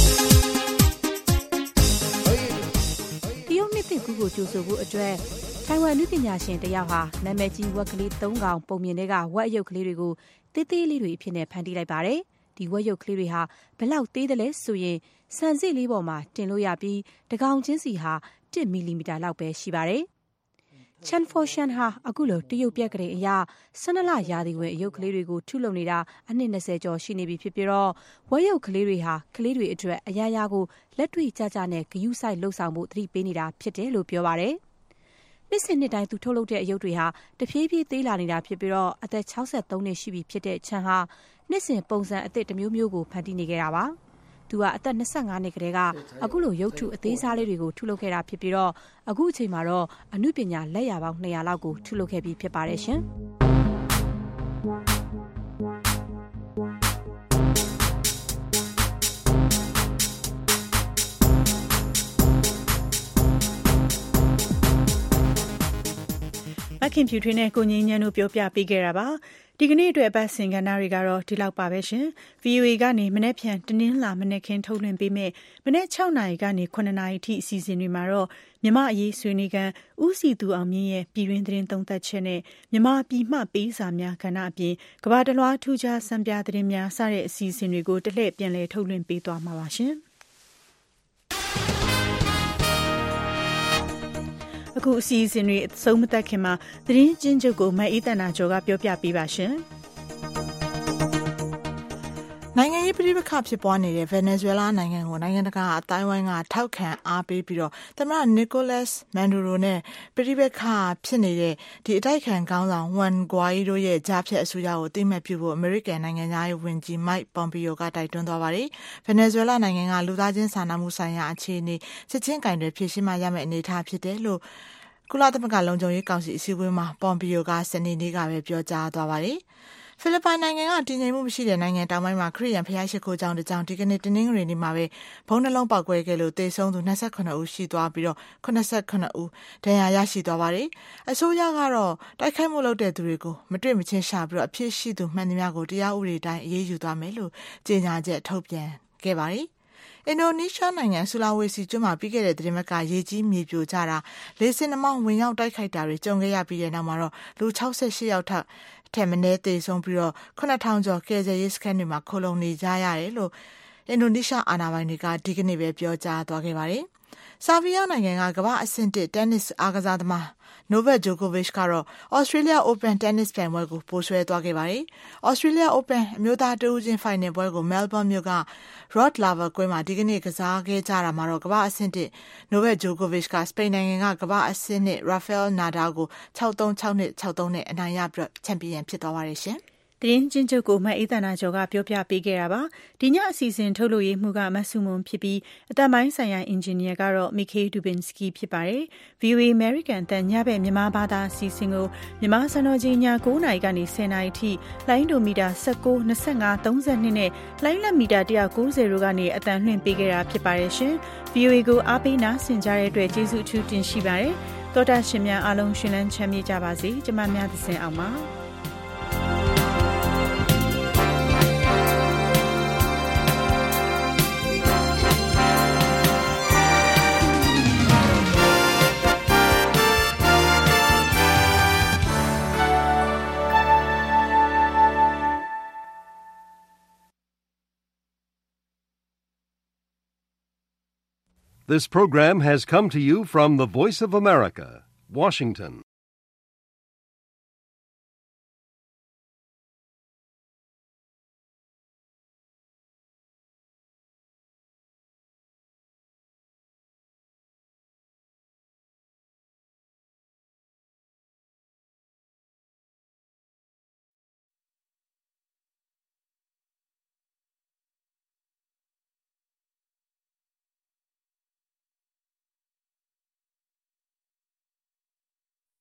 တရုတ်နှစ်သစ်ကူးကိုကြိုဆိုဖို့အတွက်ထိုင်ဝမ်လူပညာရှင်တယောက်ဟာနာမည်ကြီးဝက်ကလေးသုံးကောင်ပုံမြင်တွေကဝက်အယုတ်ကလေးတွေကိုသေးသေးလေးတွေအဖြစ်နဲ့ဖန်တီးလိုက်ပါတယ်ဒီဝက်ရုပ်ကလေးတွေဟာဘလောက်သေးတယ်လဲဆိုရင်စံစစ်လေးပေါ်မှာတင်လို့ရပြီးတကောင်ချင်းစီဟာတစ်မီလီမီတာလောက်ပဲရှိပါတယ်ချန်ဖော်ရှန်ဟာအခုလိုတရုတ်ပြက်ကလေးအရာဆန္ဒလရာသီဝင်အယုတ်ကလေးတွေကိုထုလုပ်နေတာအနှစ်၂၀ကျော်ရှိနေပြီဖြစ်ပြီးတော့ဝက်ရုပ်ကလေးတွေဟာကလေးတွေအတွက်အရာရာကိုလက်တွေ့ကြကြနဲ့ဂယုစိုက်လှုပ်ဆောင်ဖို့သတိပေးနေတာဖြစ်တယ်လို့ပြောပါတယ်နှစ်စဉ်နှစ်တိုင်းသူထုတ်လုပ်တဲ့အယုတ်တွေဟာတဖြည်းဖြည်းသေးလာနေတာဖြစ်ပြီးတော့အသက်၆၃နှစ်ရှိပြီဖြစ်တဲ့ချန်ဟာနှစ်စဉ်ပုံစံအသစ်တစ်မျိုးမျိုးကိုဖန်တီးနေခဲ့တာပါသူကအသက်၂၅နှစ်ကတည်းကအခုလိုရုပ်ထုအသေးစားလေးတွေကိုထုလုပ်ခဲ့တာဖြစ်ပြီးတော့အခုအချိန်မှာတော့အနုပညာလက်ရာပေါင်း၂၀၀လောက်ကိုထုလုပ်ခဲ့ပြီးဖြစ်ပါတယ်ရှင်မခင်ဖြူထွေးနဲ့ကိုငင်းညံတို့ပြောပြပေးခဲ့တာပါဒီကနေ့အတွက်အပတ်စဉ်ကဏ္ဍတွေကတော့ဒီလောက်ပါပဲရှင် ဗွီအိုအေ ကနေမနေ့ဖြန်တင်းင်းလာမနေ့ခင်းထုတ်လွှင့်ပေးမယ်မနေ့၆နာရီကနေခုနှစ်နာရီထိအစီအစဉ်တွေမှာတော့မြမအရေးဆွေးနွေးကန်ဦးစီသူအောင်မြင့်ရဲ့ပြည်တွင်းသတင်းသုံးသပ်ချက်နဲ့မြမပြည်မှပေးစာများကဏ္ဍအပြင်ကမ္ဘာတလွှားထူးခြားစံပြသတင်းများစတဲ့အစီအစဉ်တွေကိုတလှည့်ပြန်လည်ထုတ်လွှင့်ပေးသွားမှာပါရှင်အခုအစီအစဉ်တွေအဆုံးမသတ်ခင်မှာသတင်းချင်းချုပ်ကိုမအေးတနာကျော်ကပြောပြပေးပါရှင်နိုင်ငံရေးပြည်ပခဖြစ်ပွားနေတဲ့ဗင်နီဇွဲလားနိုင်ငံကိုနိုင်ငံတကာအတိုင်းဝိုင်းကထောက်ခံအားပေးပြီးတော့သမ္မတနီကိုလတ်စ်မန်ဒူရိုနဲ့ပြည်ပခဖြစ်နေတဲ့ဒီအတိုက်ခံခေါင်းဆောင်ဝမ်ဂွိုင်တို့ရဲ့ကြားဖြတ်အစိုးရကိုတိမှတ်ပြုဖို့အမေရိကန်နိုင်ငံသားရေးဝန်ကြီးမိုက်ပွန်ပီယိုကတိုက်တွန်းသွားပါတယ်ဗင်နီဇွဲလားနိုင်ငံကလူသားချင်းစာနာမှုဆိုင်ရာအခြေအနေစစ်ချင်းကင်တွေဖြစ်ရှင်းမှရမယ့်အနေအထားဖြစ်တယ်လို့ကုလသမဂ္ဂလုံခြုံရေးကောင်စီအစည်းအဝေးမှာပွန်ပီယိုကစနေနေ့ကပဲပြောကြားသွားပါတယ်ဖိလစ်ပိုင်နိုင်ငံကတည်ငြိမ်မှုမရှိတဲ့နိုင်ငံတောင်ပိုင်းမှာခရစ်ယာန်ဘုရားရှိခိုးကျောင်းတစ်ကျောင်းဒီကနေ့တင်းနှင်းငရီနေ့မှာပဲဘုံနှလုံးပေါက်ကွဲခဲ့လို့သေဆုံးသူ၂၈ဦးရှိသွားပြီးတော့၇၈ဦးဒဏ်ရာရရှိသွားပါတယ်။အစိုးရကတော့တိုက်ခိုက်မှုလုပ်တဲ့သူတွေကိုမတွေ့မချင်းရှာပြီးတော့အဖြစ်ရှိသူမှန်သမျှကိုတရားဥပဒေတိုင်းအရေးယူသွားမယ်လို့ကြေညာချက်ထုတ်ပြန်ခဲ့ပါတယ်။အင်ဒိုနီးရှားနိုင်ငံဆူလာဝေစီကျွန်းမှာပြီးခဲ့တဲ့သတင်းပတ်ကရေကြီးမြေပြိုကျတာလေဆင်နှမောင်းဝင်ရောက်တိုက်ခိုက်တာတွေကြုံခဲ့ရပြီးတဲ့နောက်မှာတော့လူ၆၈ယောက်ထပ်ထက်မနည်းသေဆုံးပြီးတော့ခုနှစ်ထောင်ကျော်ကယ်ဆယ်ရေးစခန်းတွေမှာခိုလုံနေကြရတယ်လို့အင်ဒိုနီးရှားအာဏာပိုင်တွေကဒီကနေ့ပဲပြောကြားသွားခဲ့ပါတယ်။ဆာဗီးယားနိုင်ငံကကမ္ဘာအဆင့်တစ်တင်းနစ်အားကစားသမားနိုဗက်ဂျိုကိုဗစ်ကတော့ Australia Open တင်းနစ်ပြိုင်ပွဲကိုပိုဆွဲသွားခဲ့ပါတယ်။ Australia Open အမျိုးသားတဦးချင်းဖိုင်နယ်ပွဲကို Melbourne မြို့က Rod Laver ကွင်းမှာဒီကနေ့ကစားခဲ့ကြတာမှာတော့ကမ္ဘာအဆင့်တစ်နိုဗက်ဂျိုကိုဗစ်ကစပိန်နိုင်ငံကကမ္ဘာအဆင့်နှစ် Rafael Nadal ကို၆၃ ၆၂ ၆၃နဲ့အနိုင်ရပြီးချန်ပီယံဖြစ်သွားပါတယ်ရှင်။သတင်းချင်းချုပ်ကိုမအေးတနာကျော်ကပြောပြပေးခဲ့တာပါဒီညအစီအစဉ်ထုတ်လို့ရမှုကမဆုမွန်ဖြစ်ပြီးအတန်ပိုင်းဆိုင်ရာအင်ဂျင်နီယာကတော့မီခေဒူဘင်စကီဖြစ်ပါတယ် ဗီအိုအေ American တန်ညဘက်မြန်မာဘာသာအစီအစဉ်ကိုမြန်မာစံတော်ချိန်ည၉နာရီကနေ၁၀နာရီထိလိုင်းဒိုမီတာ၁၉ ၂၅ ၃၂နဲ့လိုင်းလက်မီတာ၁၉၀တို့ကနေအတန်လွှင့်ပေးခဲ့တာဖြစ်ပါတယ်ရှင် ဗီအိုအေ ကိုအားပေးနာဆင်ကြတဲ့အတွက်ကျေးဇူးအထူးတင်ရှိပါတယ်တောတာရှင်များအားလုံးရှင်လန်းချမ်းမြေ့ကြပါစေကျမများသစဉ်အောင်ပါ This program has come to you from the Voice of America, Washington.